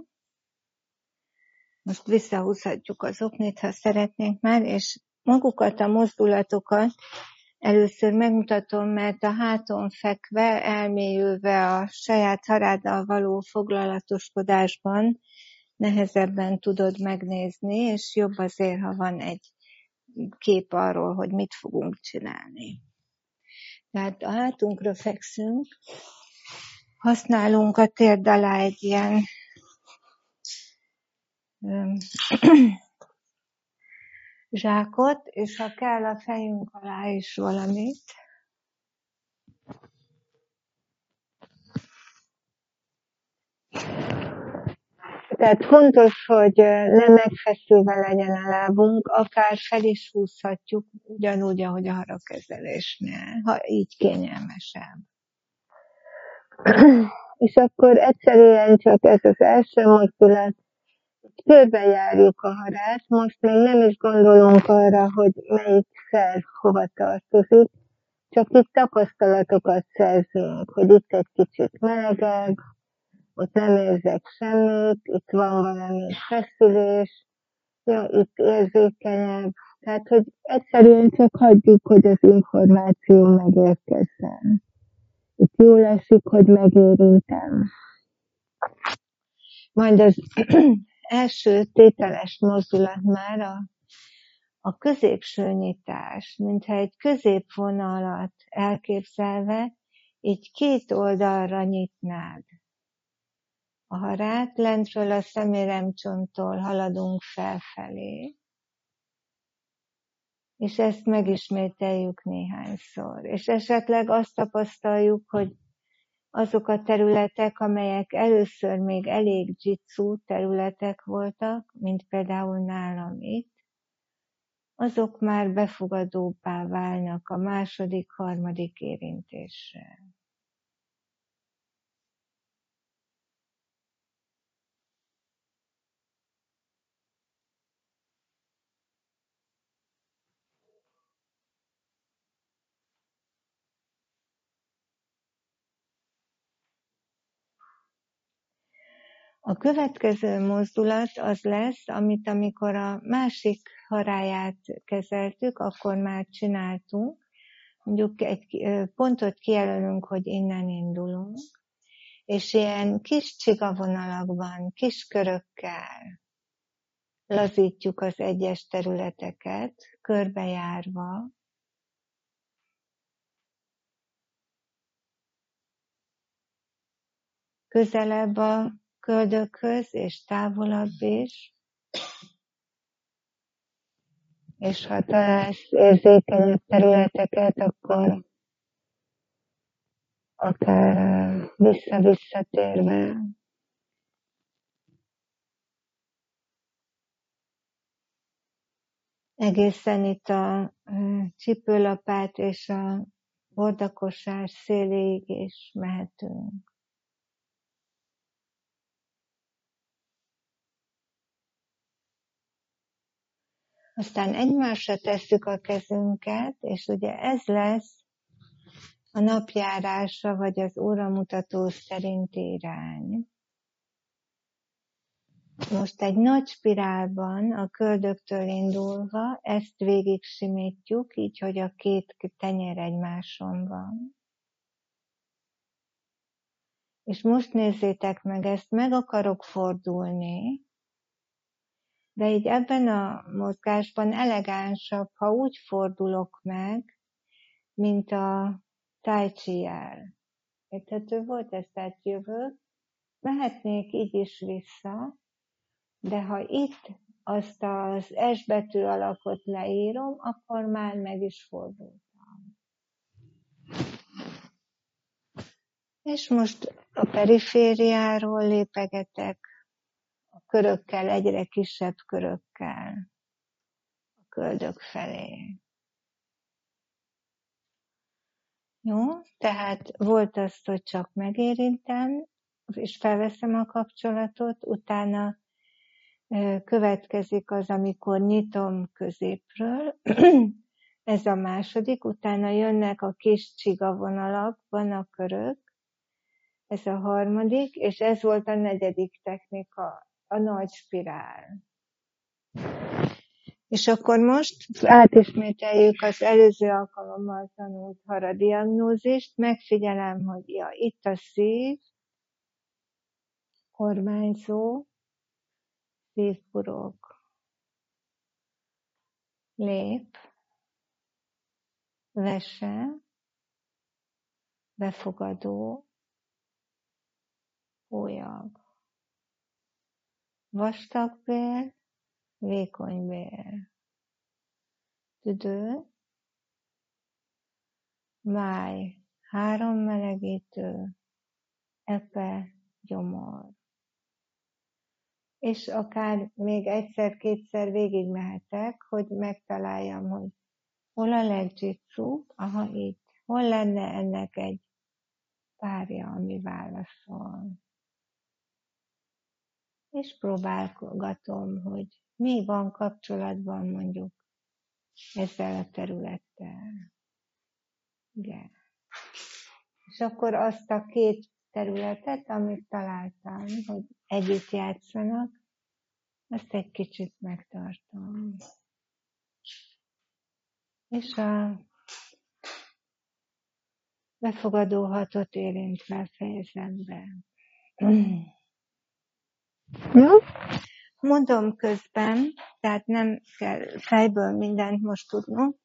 Most visszahúzhatjuk az oknit, ha szeretnénk már, és magukat a mozdulatokat először megmutatom, mert a háton fekve, elmélyülve a saját haráddal való foglalatoskodásban nehezebben tudod megnézni, és jobb azért, ha van egy kép arról, hogy mit fogunk csinálni. Tehát a hátunkra fekszünk, használunk a térd alá egy ilyen zsákot, és ha kell a fejünk alá is valamit. Tehát fontos, hogy ne megfeszülve legyen a lábunk, akár fel is húzhatjuk, ugyanúgy, ahogy a harakezelésnél, ha így kényelmesebb. És akkor egyszerűen csak ez az első mozdulat, körbejárjuk a harát, most még nem is gondolunk arra, hogy melyik szerv hova tartozik, csak itt tapasztalatokat szerzünk, hogy itt egy kicsit melegebb, ott nem érzek semmit, itt van valami feszülés, ja, itt érzékenyebb, tehát hogy egyszerűen csak hagyjuk, hogy az információ megérkezzen. Itt jól esik, hogy megérintem. Majd az első tételes mozdulat már a középső nyitás, mintha egy középvonalat elképzelve, így két oldalra nyitnád a harát, lentről a szeméremcsonttól haladunk felfelé, és ezt megismételjük néhányszor. És esetleg azt tapasztaljuk, hogy azok a területek, amelyek először még elég jitsu területek voltak, mint például nálam itt, azok már befogadóbbá válnak a második, harmadik érintésre. A következő mozdulat az lesz, amit amikor a másik haráját kezeltük, akkor már csináltunk. Mondjuk egy pontot kijelölünk, hogy innen indulunk, és ilyen kis csigavonalakban, kis körökkel lazítjuk az egyes területeket, körbejárva, közelebb a köldökhöz, és távolabb is. És ha találsz érzékenyebb területeket, akkor akár vissza-visszatérve. Egészen itt a csípőlapát és a hordakosás széléig is mehetünk. Aztán egymásra tesszük a kezünket, és ugye ez lesz a napjárásra, vagy az óramutató szerinti irány. Most egy nagy spirálban, a köldöktől indulva, ezt végig simítjuk, így, hogy a két tenyér egymáson van. És most nézzétek meg, ezt meg akarok fordulni, de így ebben a mozgásban elegánsabb, ha úgy fordulok meg, mint a tai chi-jel. Érthető volt ez? Tehát jövök, mehetnék így is vissza, de ha itt azt az S betű alakot leírom, akkor már meg is fordultam. És most a perifériáról lépegetek a körökkel, egyre kisebb körökkel a köldök felé. Jó, tehát volt az, hogy csak megérintem, és felveszem a kapcsolatot, utána következik az, amikor nyitom középről, ez a második, utána jönnek a kis csigavonalakban a körök, ez a harmadik, és ez volt a negyedik technika, a nagy spirál. És akkor most átismételjük az előző alkalommal tanult haradiagnózist, megfigyelem, hogy ja, itt a szív, kormányzó, szívburok, lép, vese, befogadó, hólyag, vastagbél, vékonybél, tüdő, máj, 3 melegítő, epe, gyomor. És akár még egyszer-kétszer végigmehetek, hogy megtaláljam, hogy hol a legjitszúbb, aha, itt. Hol lenne ennek egy párja, ami válaszol. És próbálgatom, hogy mi van kapcsolatban mondjuk ezzel a területtel. Igen. És akkor azt a két területet, amit találtam, hogy együtt játszanak, azt egy kicsit megtartom. És a befogadó hatot érintve fejezem be. Mondom közben, tehát nem kell fejből mindent most tudnunk,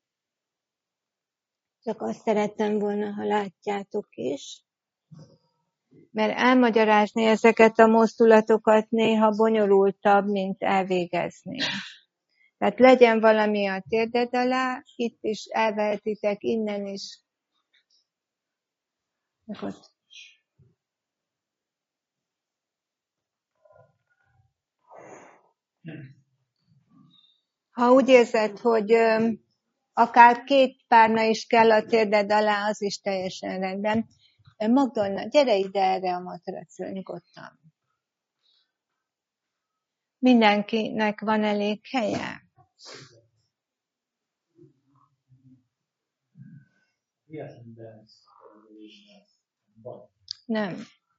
csak azt szerettem volna, ha látjátok is, mert elmagyarázni ezeket a mozdulatokat néha bonyolultabb, mint elvégezni. Tehát legyen valami a térded alá, itt is elvehetitek, innen is. Ha úgy érzed, hogy akár 2 párna is kell a térded alá, az is teljesen rendben. Magdolna, gyere ide erre a matracra, nyugodtan. Mindenkinek van elég helye? Nem.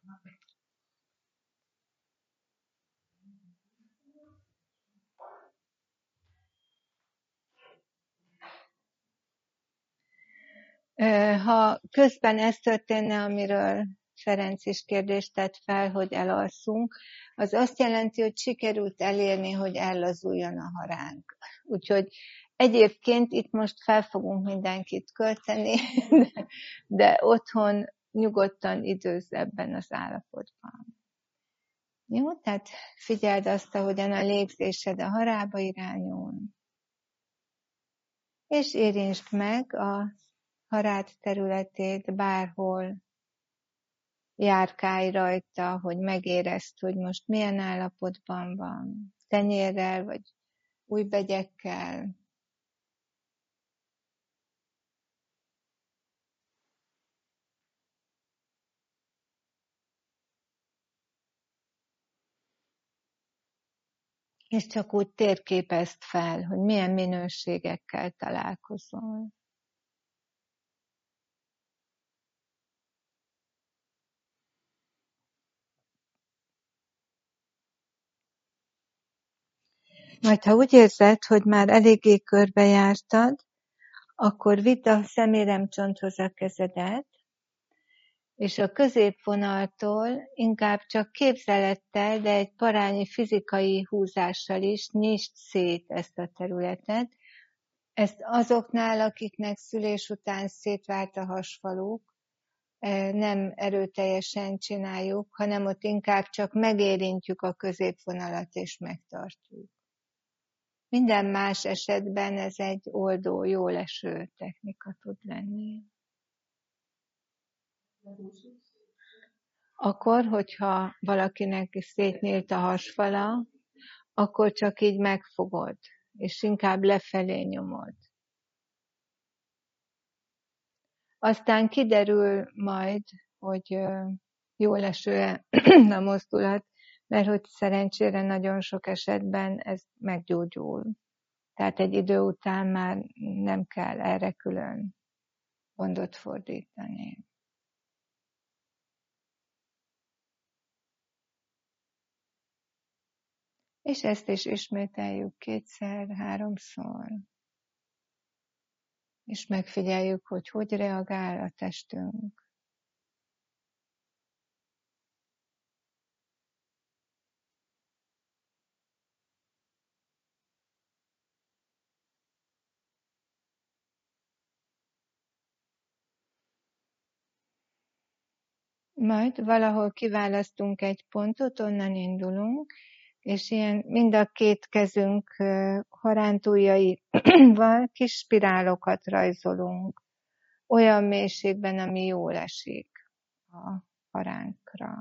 Ha közben ez történne, amiről Ferenc is kérdést tett fel, hogy elalszunk, az azt jelenti, hogy sikerült elérni, hogy ellazuljon a haránk. Úgyhogy egyébként itt most fel fogunk mindenkit költeni, de otthon nyugodtan időzz ebben az állapotban. Jó, tehát figyeld azt, ahogyan a légzésed a harába irányul, és érintsd meg a harád területét, bárhol járkálj rajta, hogy megérezd, hogy most milyen állapotban van, tenyérrel vagy ujjbegyekkel. És csak úgy térképezd fel, hogy milyen minőségekkel találkozol. Majd ha úgy érzed, hogy már eléggé körbejártad, akkor vidd a szeméremcsonthoz a kezedet, és a középvonaltól inkább csak képzelettel, de egy parányi fizikai húzással is nyisd szét ezt a területet. Ezt azoknál, akiknek szülés után szétvált a hasfaluk, nem erőteljesen csináljuk, hanem ott inkább csak megérintjük a középvonalat és megtartjuk. Minden más esetben ez egy oldó, jól eső technika tud lenni. Akkor, hogyha valakinek szétnyílt a hasfala, akkor csak így megfogod, és inkább lefelé nyomod. Aztán kiderül majd, hogy jól eső a mozdulat, mert hogy szerencsére nagyon sok esetben ez meggyógyul. Tehát egy idő után már nem kell erre külön gondot fordítani. És ezt is ismételjük 2-3-szor. És megfigyeljük, hogy reagál a testünk. Majd valahol kiválasztunk egy pontot, onnan indulunk, és ilyen mind a két kezünk harántujjaival kis spirálokat rajzolunk, olyan mélységben, ami jól esik a haránkra.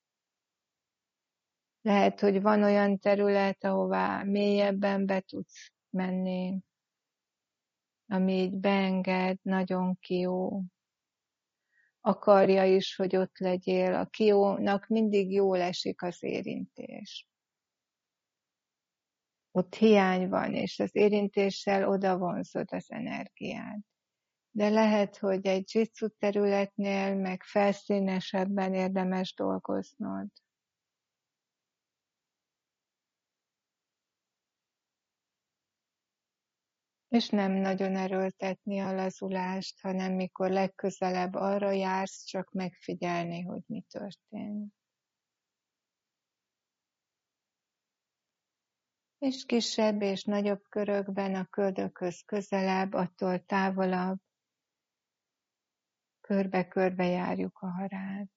Lehet, hogy van olyan terület, ahová mélyebben be tudsz menni, ami így beenged, nagyon kió. Akarja is, hogy ott legyél. A kiónak mindig jól esik az érintés. Ott hiány van, és az érintéssel oda vonzod az energiát. De lehet, hogy egy jitsu területnél meg felszínesebben érdemes dolgoznod. És nem nagyon erőltetni a lazulást, hanem mikor legközelebb arra jársz, csak megfigyelni, hogy mi történt. És kisebb és nagyobb körökben a köldökhöz közelebb, attól távolabb, körbe-körbe járjuk a harát.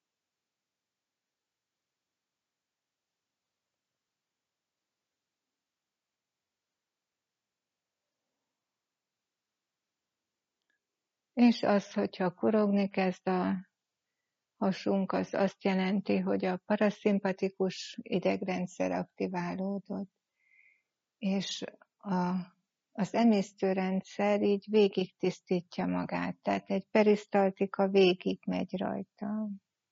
És az, hogyha kurogni kezd a hasunk, az azt jelenti, hogy a paraszimpatikus idegrendszer aktiválódott, és az emésztőrendszer így végig tisztítja magát, tehát egy perisztaltika végig megy rajta.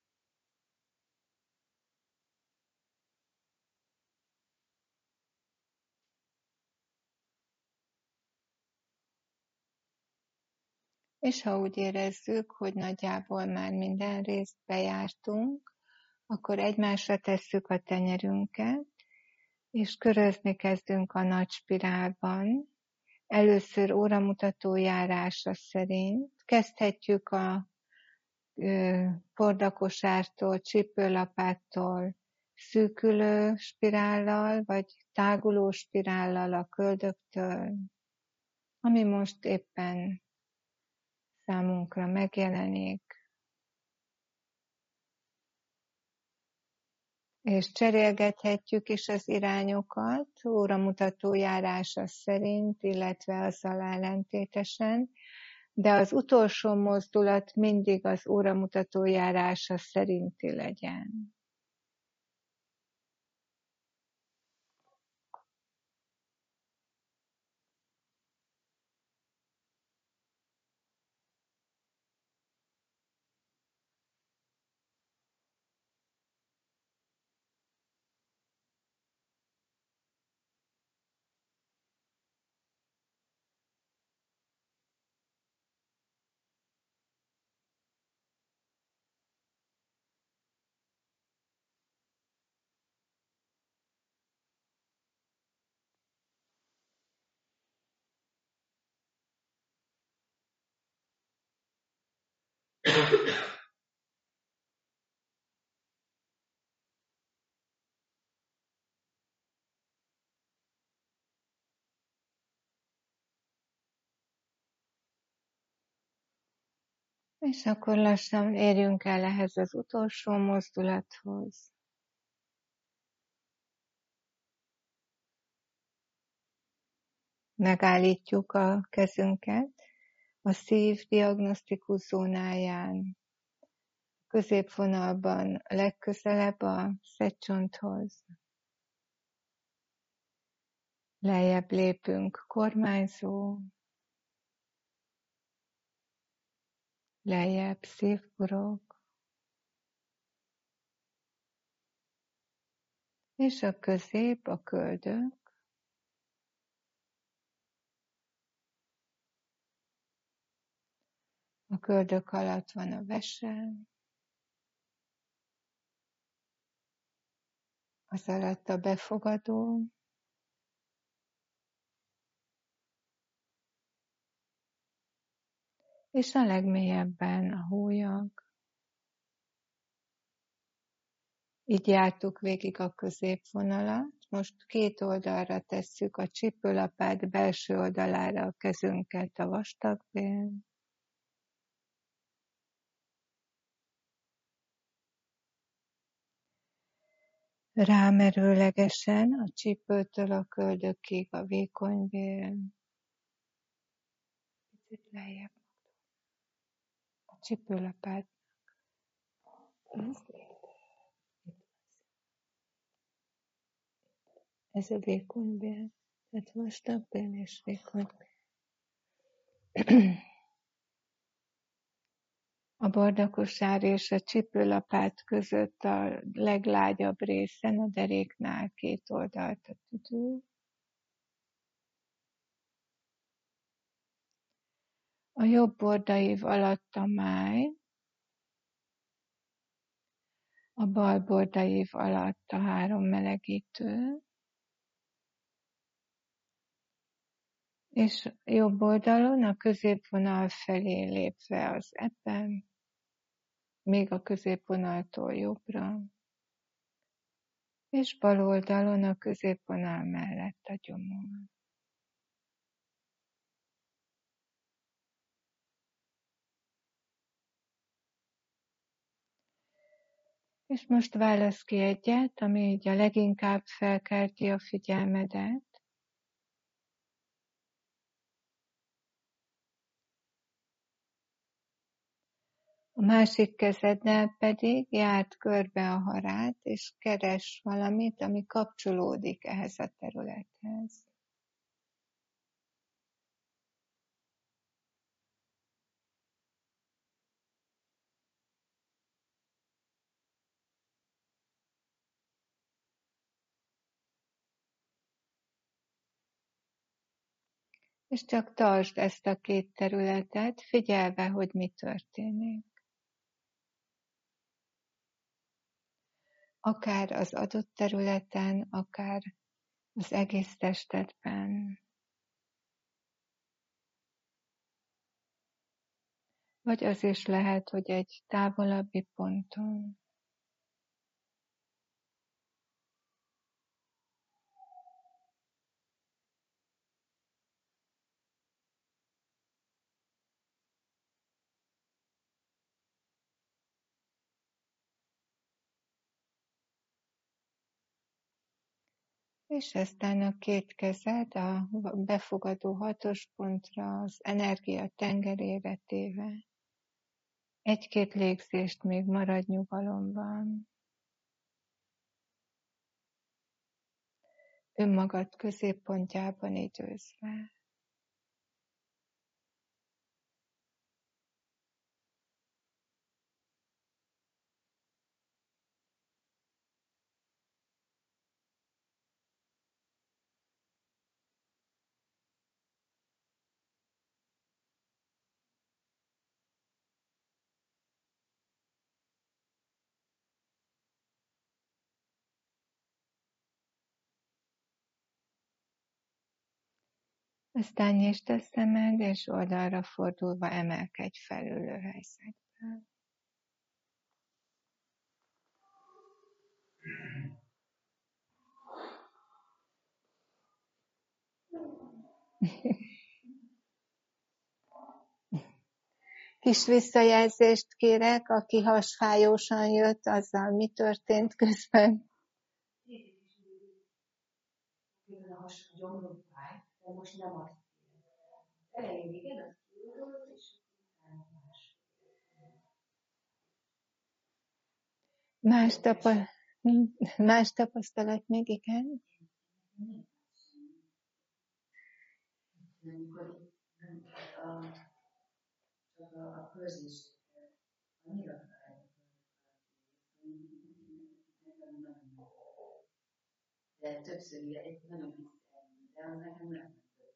És ha úgy érezzük, hogy nagyjából már minden részt bejártunk, akkor egymásra tesszük a tenyerünket, és körözni kezdünk a nagy spirálban. Először óramutató járása szerint kezdhetjük a fordakosártól, csípőlapáttól szűkülő spirállal, vagy táguló spirállal a köldöktől, ami most éppen számunkra megjelenik. És cserélgethetjük is az irányokat óramutató járása szerint, illetve azzal ellentétesen, de az utolsó mozdulat mindig az óramutató járása szerinti legyen. És akkor lassan érjünk el ehhez az utolsó mozdulathoz. Megállítjuk a kezünket a szív diagnosztikus zónáján, középvonalban legközelebb a szedcsonthoz. Lejjebb lépünk kormányzó, lejjebb szívburok, és a közép a köldök. A köldök alatt van a vese, az alatt a befogadó, és a legmélyebben a hólyak. Így jártuk végig a középvonalat, most két oldalra tesszük a csípőlapát belső oldalára a kezünket a vastagbél. Rámerőlegesen a csípőtől a köldökig a vékony bél. Picit lejjebb. A csípőlapát. Ez a vékony bél. Tehát vastag bél és vékony bél. A bardakosár és a csípőlapát között a leglágyabb részen, a deréknál két oldalt a tüdő. A jobb bordaív alatt a máj, a bal bordaív alatt a három melegítő, és jobb oldalon a középvonal felé lépve az epe, még a középvonaltól jobbra, és bal oldalon a középvonal mellett a gyomor. És most válasz ki egyet, ami így a leginkább felkelti a figyelmedet. A másik kezeddel pedig járd körbe a harát, és keres valamit, ami kapcsolódik ehhez a területhez. És csak tartsd ezt a két területet, figyelve, hogy mi történik. Akár az adott területen, akár az egész testedben. Vagy az is lehet, hogy egy távolabbi ponton. És aztán a két kezed a befogadó hatos pontra, az energia tengerére téve. Egy-két légzést még maradj nyugalomban. Önmagad középpontjában időzve. Aztán nyisd a szemed, és oldalra fordulva emelkedj fel ülő helyzetbe. Kis visszajelzést kérek, aki hasfájósan jött, azzal mi történt közben. A has gyomrom fáj, de most nem azt elején igen, az kiújult, és utána más tapasztalat még, igen? A közös annyira de többször egy nagyon visszaelő, de az nekem nem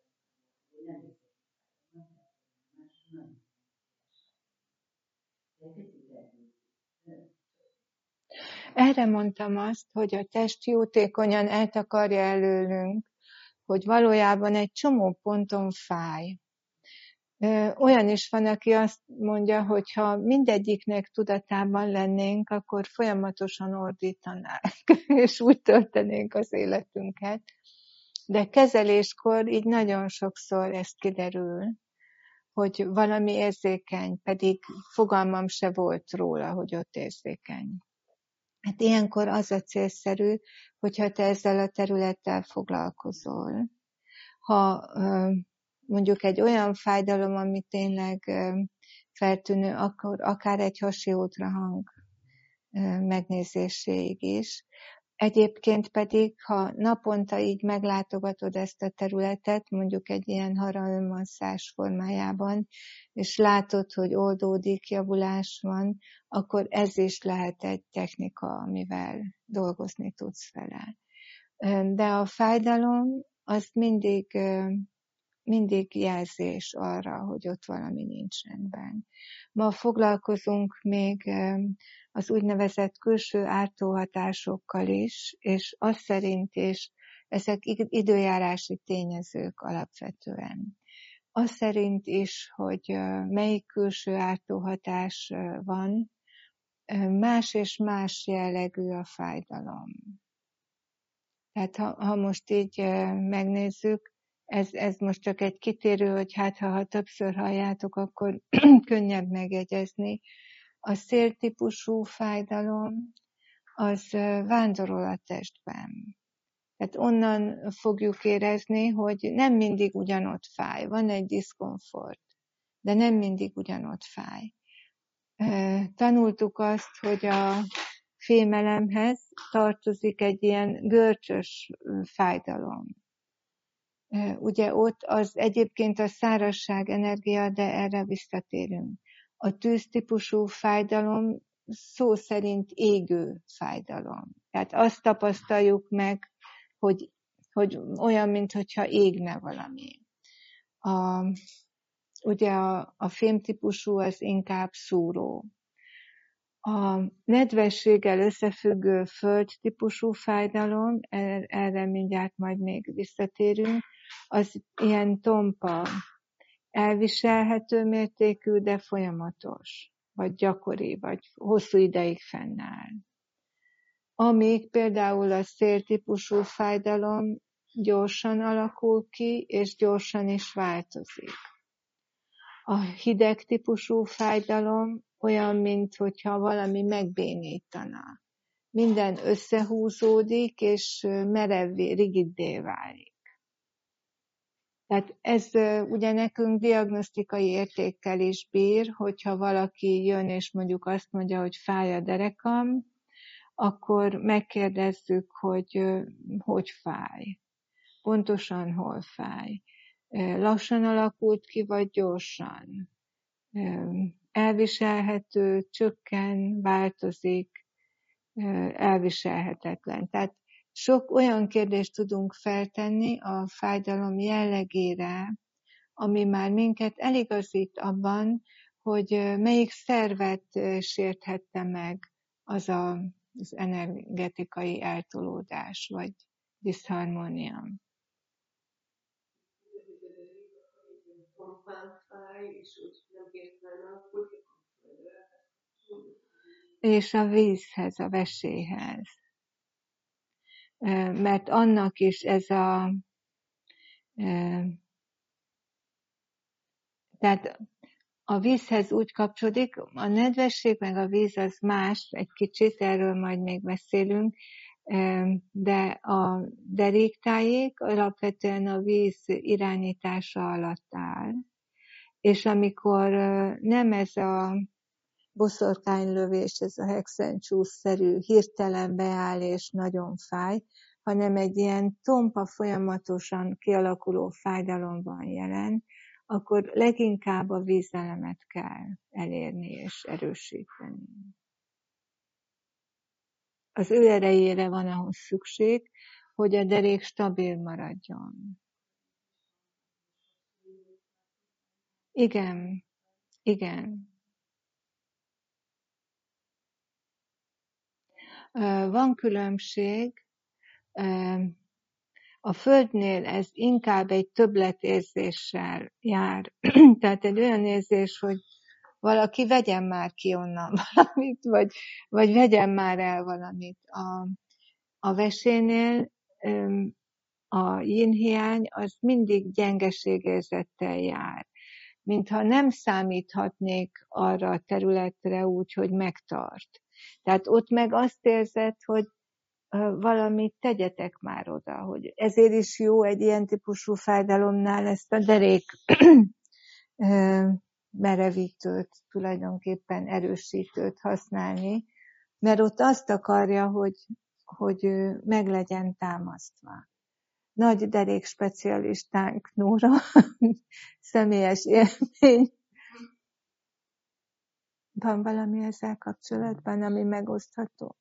Erre mondtam azt, hogy a test jótékonyan eltakarja előlünk, hogy valójában egy csomó ponton fáj. Olyan is van, aki azt mondja, hogy ha mindegyiknek tudatában lennénk, akkor folyamatosan ordítanánk, és úgy töltenénk az életünket. De kezeléskor így nagyon sokszor ez kiderül, hogy valami érzékeny, pedig fogalmam se volt róla, hogy ott érzékeny. Hát ilyenkor az a célszerű, hogyha te ezzel a területtel foglalkozol. Ha mondjuk egy olyan fájdalom, ami tényleg feltűnő, akkor akár egy hasi ultrahang megnézéséig is. Egyébként pedig, ha naponta így meglátogatod ezt a területet, mondjuk egy ilyen hara-önmasszázs formájában, és látod, hogy oldódik, javulás van, akkor ez is lehet egy technika, amivel dolgozni tudsz vele. De a fájdalom az mindig jelzés arra, hogy ott valami nincs rendben. Ma foglalkozunk még az úgynevezett külső ártóhatásokkal is, és az szerint is ezek időjárási tényezők alapvetően. Az szerint is, hogy melyik külső ártóhatás van, más és más jellegű a fájdalom. Tehát ha most így megnézzük, ez most csak egy kitérő, hogy ha többször halljátok, akkor könnyebb megjegyezni. A széltípusú fájdalom az vándorol a testben. Tehát onnan fogjuk érezni, hogy nem mindig ugyanott fáj. Van egy diszkomfort, de nem mindig ugyanott fáj. Tanultuk azt, hogy a fémelemhez tartozik egy ilyen görcsös fájdalom. Ugye ott az egyébként a szárazság energia, de erre visszatérünk. A tűztípusú fájdalom szó szerint égő fájdalom. Tehát azt tapasztaljuk meg, hogy olyan, mintha égne valami. Ugye a fémtípusú az inkább szúró. A nedvességgel összefüggő földtípusú fájdalom, erre mindjárt majd még visszatérünk, az ilyen tompa, elviselhető mértékű, de folyamatos, vagy gyakori, vagy hosszú ideig fennáll. Amíg például a széltípusú fájdalom gyorsan alakul ki, és gyorsan is változik. A hideg típusú fájdalom olyan, mintha valami megbénítana. Minden összehúzódik, és merevvé, rigiddé válik. Tehát ez ugye nekünk diagnosztikai értékkel is bír, hogyha valaki jön és mondjuk azt mondja, hogy fáj a derekam, akkor megkérdezzük, hogy fáj. Pontosan hol fáj. Lassan alakult ki, vagy gyorsan. Elviselhető, csökken, változik, elviselhetetlen. Tehát sok olyan kérdést tudunk feltenni a fájdalom jellegére, ami már minket eligazít abban, hogy melyik szervet sérthette meg az energetikai eltolódás, vagy diszharmónia. És a vízhez, a veséhez. Mert annak is ez tehát a vízhez úgy kapcsolódik, a nedvesség meg a víz az más, egy kicsit, erről majd még beszélünk, de a deréktájék alapvetően a víz irányítása alatt áll, és amikor nem ez a boszorkánylövés, ez a hexencsúszszerű hirtelen beáll és nagyon fáj, hanem egy ilyen tompa folyamatosan kialakuló fájdalom van jelen, akkor leginkább a vízelemet kell elérni és erősíteni. Az ő erejére van ahhoz szükség, hogy a derék stabil maradjon. Igen, igen. Van különbség. A Földnél ez inkább egy többletérzéssel jár. Tehát egy olyan érzés, hogy valaki vegyen már ki onnan valamit, vagy vegyen már el valamit. A vesénél a yin hiány az mindig gyengeségérzettel jár. Mintha nem számíthatnék arra a területre úgy, hogy megtart. Tehát ott meg azt érzed, hogy valamit tegyetek már oda, hogy ezért is jó egy ilyen típusú fájdalomnál ezt a derék merevítőt, tulajdonképpen erősítőt használni, mert ott azt akarja, hogy meg legyen támasztva. Nagy derék specialistánk Nóra, személyes élmény. Van valami ezzel kapcsolatban, ami megosztható?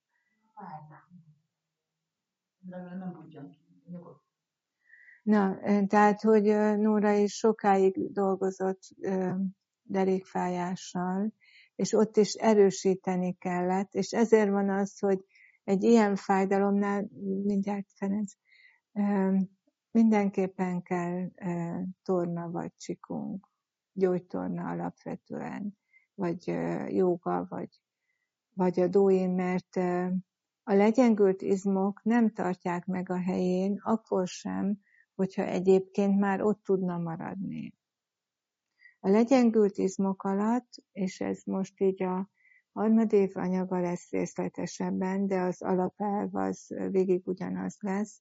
Nem tudjam ki. Na, tehát, hogy Nóra is sokáig dolgozott derékfájással, és ott is erősíteni kellett, és ezért van az, hogy egy ilyen fájdalomnál, mindjárt Ferenc, mindenképpen kell torna vagy csikung, gyógytorna alapvetően, vagy jóga, vagy a dóin, mert a legyengült izmok nem tartják meg a helyén, akkor sem, hogyha egyébként már ott tudna maradni. A legyengült izmok alatt, és ez most így a harmadév anyaga lesz részletesebben, de az alapelv az végig ugyanaz lesz.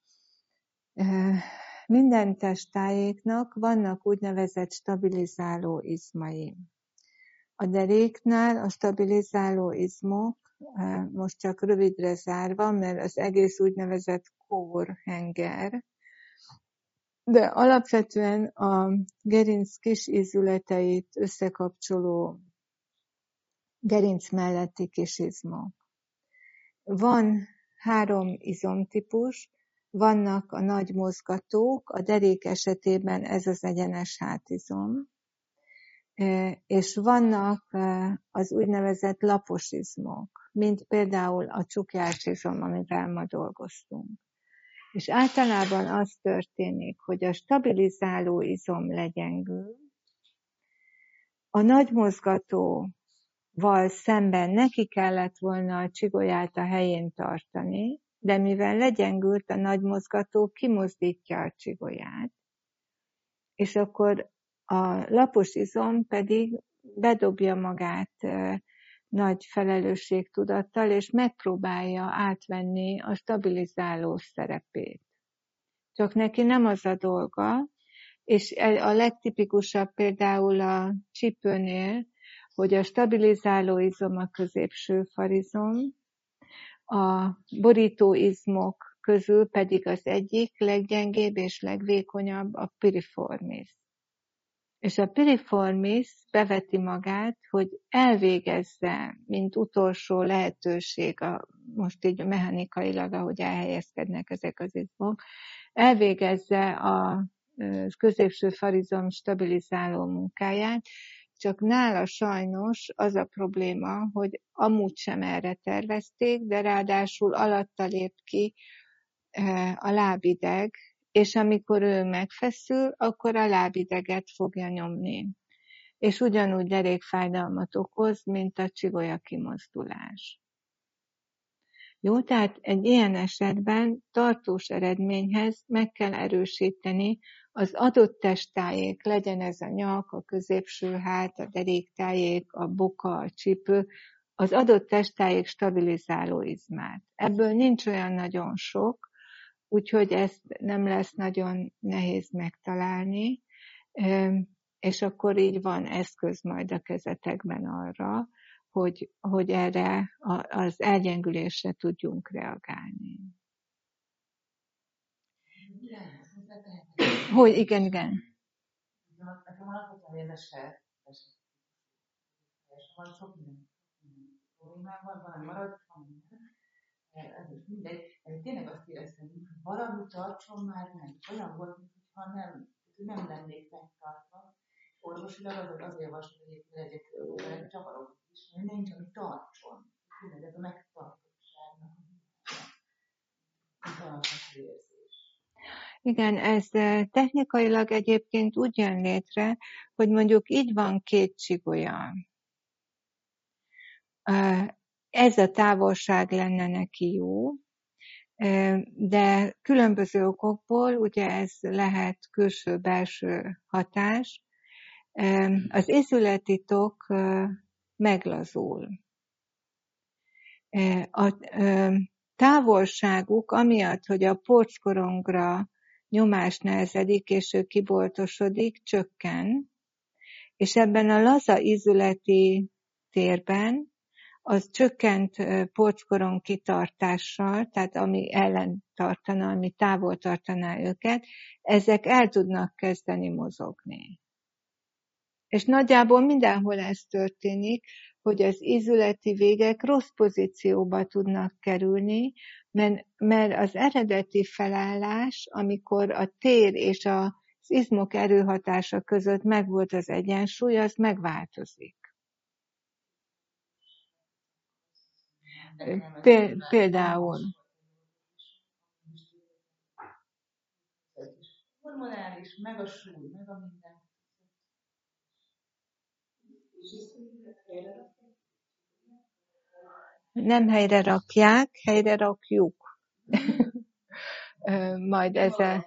Minden testtájéknak vannak úgynevezett stabilizáló izmai. A deréknál a stabilizáló izmok, most csak rövidre zárva, mert az egész úgynevezett kórhenger, de alapvetően a gerinc kis ízületeit összekapcsoló gerinc melletti kis izmok. Van 3 izomtípus, vannak a nagy mozgatók, a derék esetében ez az egyenes hátizom, és vannak az úgynevezett lapos izmok, mint például a csuklyás izom, amivel ma dolgoztunk. És általában az történik, hogy a stabilizáló izom legyengül, a nagy mozgatóval szemben neki kellett volna a csigolyát a helyén tartani, de mivel legyengült, a nagy mozgató kimozdítja a csigolyát, és akkor a lapos izom pedig bedobja magát nagy felelősségtudattal, és megpróbálja átvenni a stabilizáló szerepét. Csak neki nem az a dolga, és a legtipikusabb például a csípőnél, hogy a stabilizáló izom a középső farizom, a borító izmok közül pedig az egyik leggyengébb és legvékonyabb a piriformis. És a piriformis beveti magát, hogy elvégezze, mint utolsó lehetőség, most így mechanikailag, ahogy elhelyezkednek ezek az izmok, elvégezze a középső farizom stabilizáló munkáját, csak nála sajnos az a probléma, hogy amúgy sem erre tervezték, de ráadásul alatta lép ki a lábideg, és amikor ő megfeszül, akkor a lábideget fogja nyomni. És ugyanúgy derékfájdalmat okoz, mint a csigolya kimozdulás. Jó, tehát egy ilyen esetben tartós eredményhez meg kell erősíteni az adott testtájék, legyen ez a nyak, a középső hát, a deréktájék, a boka, a csípő, az adott testtájék stabilizáló izmát. Ebből nincs olyan nagyon sok, úgyhogy ezt nem lesz nagyon nehéz megtalálni, és akkor így van eszköz majd a kezetekben arra, hogy erre az elgyengülésre tudjunk reagálni. Hogy igen. Nekem alapvetően érdekes, van sok minden problémám van, ami marad, van minden. Ez is mindegy. Tényleg azt éreztem, hogy valami tartson már meg. Olyan volt, mintha nem lennék megtartva. Orvosilag azért javaslom, hogy egyébként csavarok is, hogy nincs, ami tartson. Tényleg ez a megtartottságnak az alapvető érzés. Igen, ez technikailag egyébként úgy jön létre, hogy mondjuk így van két csigolya. Ez a távolság lenne neki jó, de különböző okokból, ugye ez lehet külső-belső hatás, az ízületi tok meglazul. A távolságuk, amiatt, hogy a porckorongra nyomás nehezedik, és ő kiboltosodik, csökken, és ebben a laza ízületi térben az csökkent porckoron kitartással, tehát ami ellen tartana, ami távol tartaná őket, ezek el tudnak kezdeni mozogni. És nagyjából mindenhol ez történik, hogy az ízületi végek rossz pozícióba tudnak kerülni, mert az eredeti felállás, amikor a tér és az izmok erőhatása között megvolt az egyensúly, az megváltozik. Például. Hormonális, meg a súly, meg a minden. Nem helyre rakják, helyre rakjuk. Majd ezzel.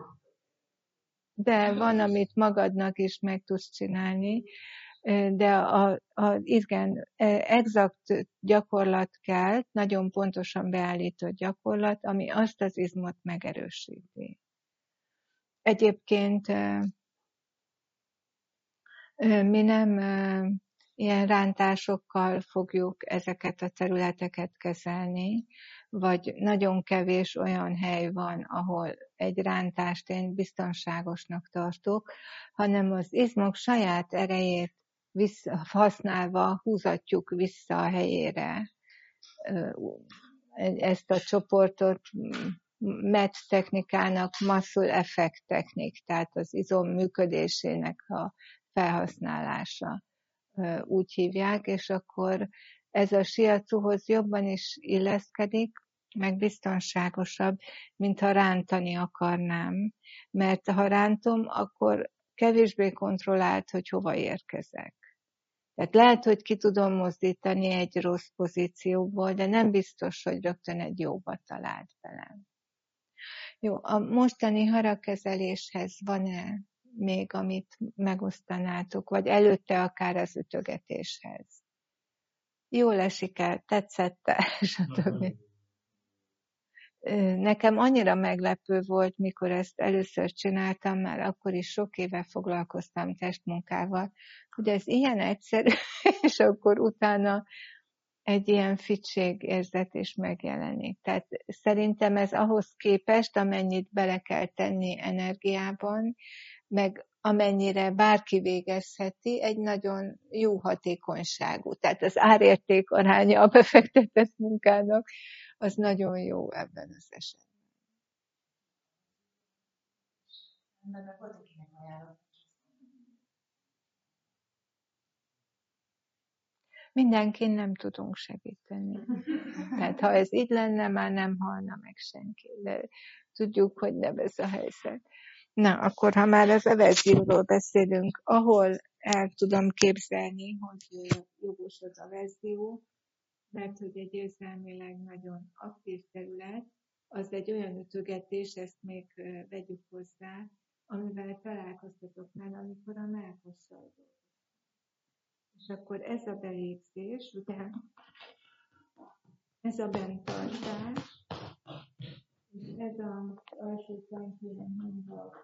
De van, amit magadnak is meg tudsz csinálni, de igen, exakt gyakorlat kell, nagyon pontosan beállított gyakorlat, ami azt az izmot megerősíti. Egyébként mi nem ilyen rántásokkal fogjuk ezeket a területeket kezelni, vagy nagyon kevés olyan hely van, ahol egy rántást én biztonságosnak tartok, hanem az izmok saját erejét használva húzatjuk vissza a helyére ezt a csoportot. MET technikának muscle effect technik, tehát az izom működésének a felhasználása úgy hívják, és akkor ez a shiatsuhoz jobban is illeszkedik, meg biztonságosabb, mint ha rántani akarnám. Mert ha rántom, akkor kevésbé kontrollált, hogy hova érkezek. Tehát lehet, hogy ki tudom mozdítani egy rossz pozícióból, de nem biztos, hogy rögtön egy jóba talált velem. Jó, a mostani haragkezeléshez van-e még, amit megosztanátok, vagy előtte akár az ütögetéshez? Jól esik-e, tetszett-e, stb. Nekem annyira meglepő volt, mikor ezt először csináltam, már akkor is sok éve foglalkoztam testmunkával, hogy ez ilyen egyszerű, és akkor utána egy ilyen fittségérzet is megjelenik. Tehát szerintem ez ahhoz képest, amennyit bele kell tenni energiában, meg amennyire bárki végezheti, egy nagyon jó hatékonyságú. Tehát az árérték aránya a befektetett munkának, az nagyon jó ebben az esetben. Mindenkin nem tudunk segíteni. Tehát ha ez így lenne, már nem halna meg senki. De tudjuk, hogy nem ez a helyzet. Na, akkor ha már az everzióról beszélünk, ahol el tudom képzelni, hogy jogos az everzió, mert hogy egy érzelmileg nagyon aktív terület, az egy olyan ütögetés, ezt még vegyük hozzá, amivel találkoztatok már, amikor a mellkassal dolgoztam. És akkor ez a belégzés, ugye, ez a benntartás, és ez az alsó fenkéren mondva.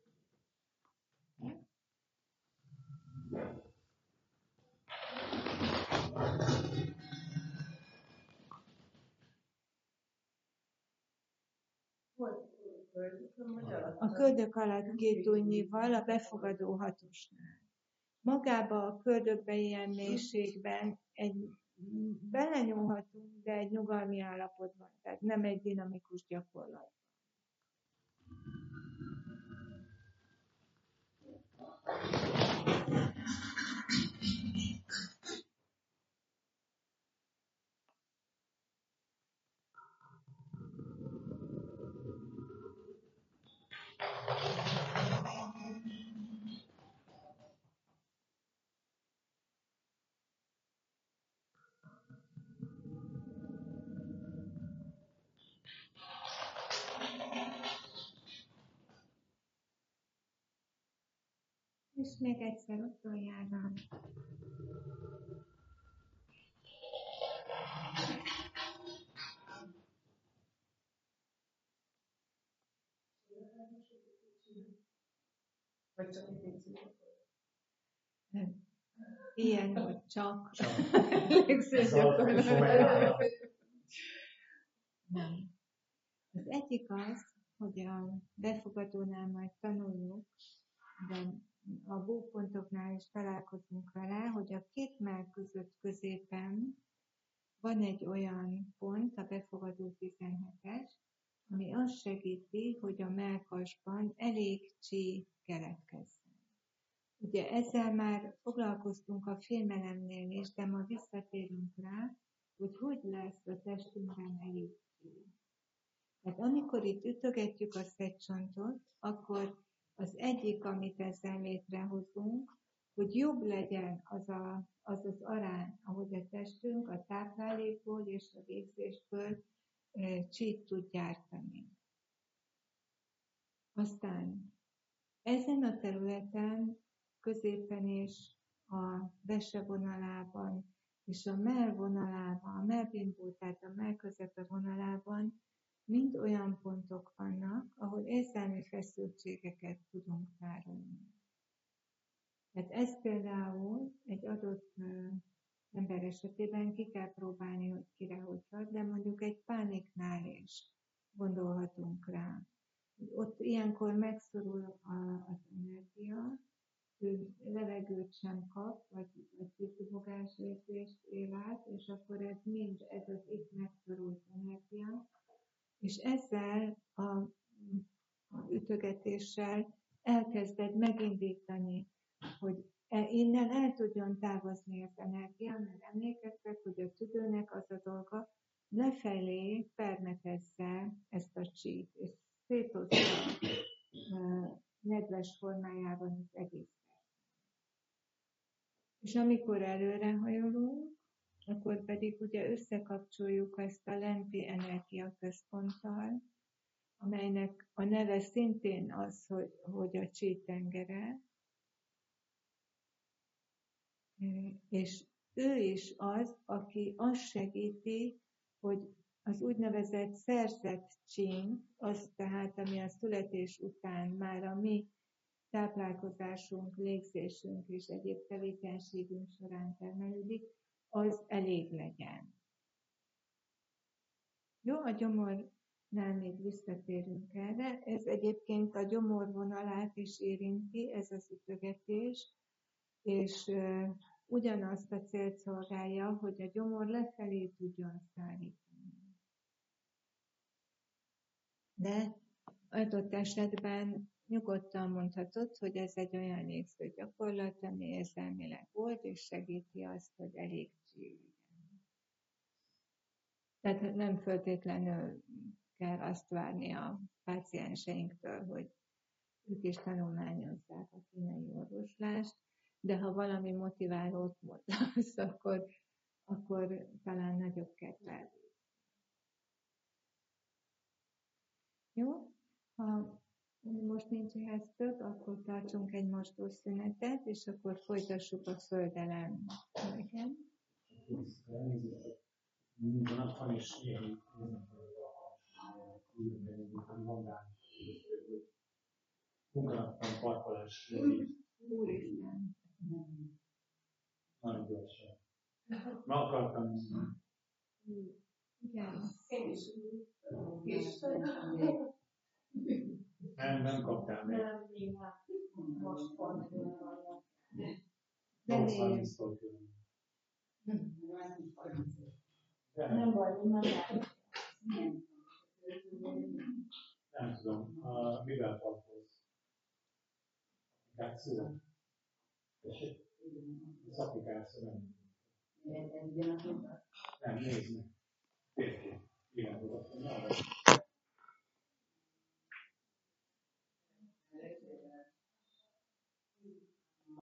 A köldök alatt 2 ujjnyival a befogadó hatosnál. Magába a köldökbe ilyen mélységben belenyúlhatunk, de egy nyugalmi állapotban, tehát nem egy dinamikus gyakorlat. És még egyszer utoljára. Vagy csak egy picit. Ilyen, hogy csak. Nem. Az egyik az, hogy a befogadónál majd tanuljuk, de a bópontoknál is találkozunk vele, hogy a 2 mell között középen van egy olyan pont, a befogadó 17-es, ami azt segíti, hogy a mellkasban elég csí keletkezzen. Ugye ezzel már foglalkoztunk a fémelemnél is, de ma visszatérünk rá, hogy lesz a testünkben elég csí. Tehát amikor itt ütögetjük a szedcsontot, akkor az egyik, amit ezzel létrehozunk, hogy jobb legyen az arány, ahogy a testünk a táplálékból és a végzésből csít tud gyártani. Aztán ezen a területen középen is a vesevonalában és a mellvonalában, a mellbimbó, tehát a mellközepe vonalában mind olyan pontok vannak, ahol érzelmi feszültségeket tudunk tárolni. Tehát ez például egy adott ember esetében ki kell próbálni, hogy kire hogy hat, de mondjuk egy pániknál is gondolhatunk rá. Ott ilyenkor megszorul az energia, ő levegőt sem kap, vagy kifogás érzést él át, és akkor ez az itt megszorult energia, és ezzel az ütögetéssel elkezded megindítani, hogy innen el tudjon távozni az energia, mert emlékeztek, hogy a tüdőnek az a dolga, lefelé permetezze ezt a csít, és szétosztja nedves formájában az egész. És amikor előrehajolunk, akkor pedig ugye összekapcsoljuk ezt a lenti energiaközponttal, amelynek a neve szintén az, hogy a csí tengere, és ő is az, aki azt segíti, hogy az úgynevezett szerzett csín, az tehát, ami a születés után már a mi táplálkozásunk, légzésünk és egyéb tevékenységünk során termelődik, az elég legyen. Jó, a gyomornál még visszatérünk erre. Ez egyébként a gyomorvonalát is érinti, ez az ütögetés, és ugyanazt a célt szolgálja, hogy a gyomor lefelé tudjon szállítani. De adott esetben nyugodtan mondhatod, hogy ez egy olyan légző gyakorlat, ami érzelmileg volt, és segíti azt, hogy elég csí. Tehát nem feltétlenül kell azt várni a pácienseinktől, hogy ők is tanulmányozzák a kínai orvoslást, de ha valami motiválót mondasz, akkor akkor talán nagyobb kedvel. Jó? Ha most nincs ehhez több, akkor tartsunk egy mosdó szünetet, és akkor folytassuk a földelen. Igen? Van is ilyen munkanapban parkolás. Úristen. Nagyon gyorsan. Ma akartam. Igen. Nem kaptál még. Most pont. Nem baj, nem Nem tudom, mivel tartozz? Applikáció? Az applikáció nem. Nem, nézd meg.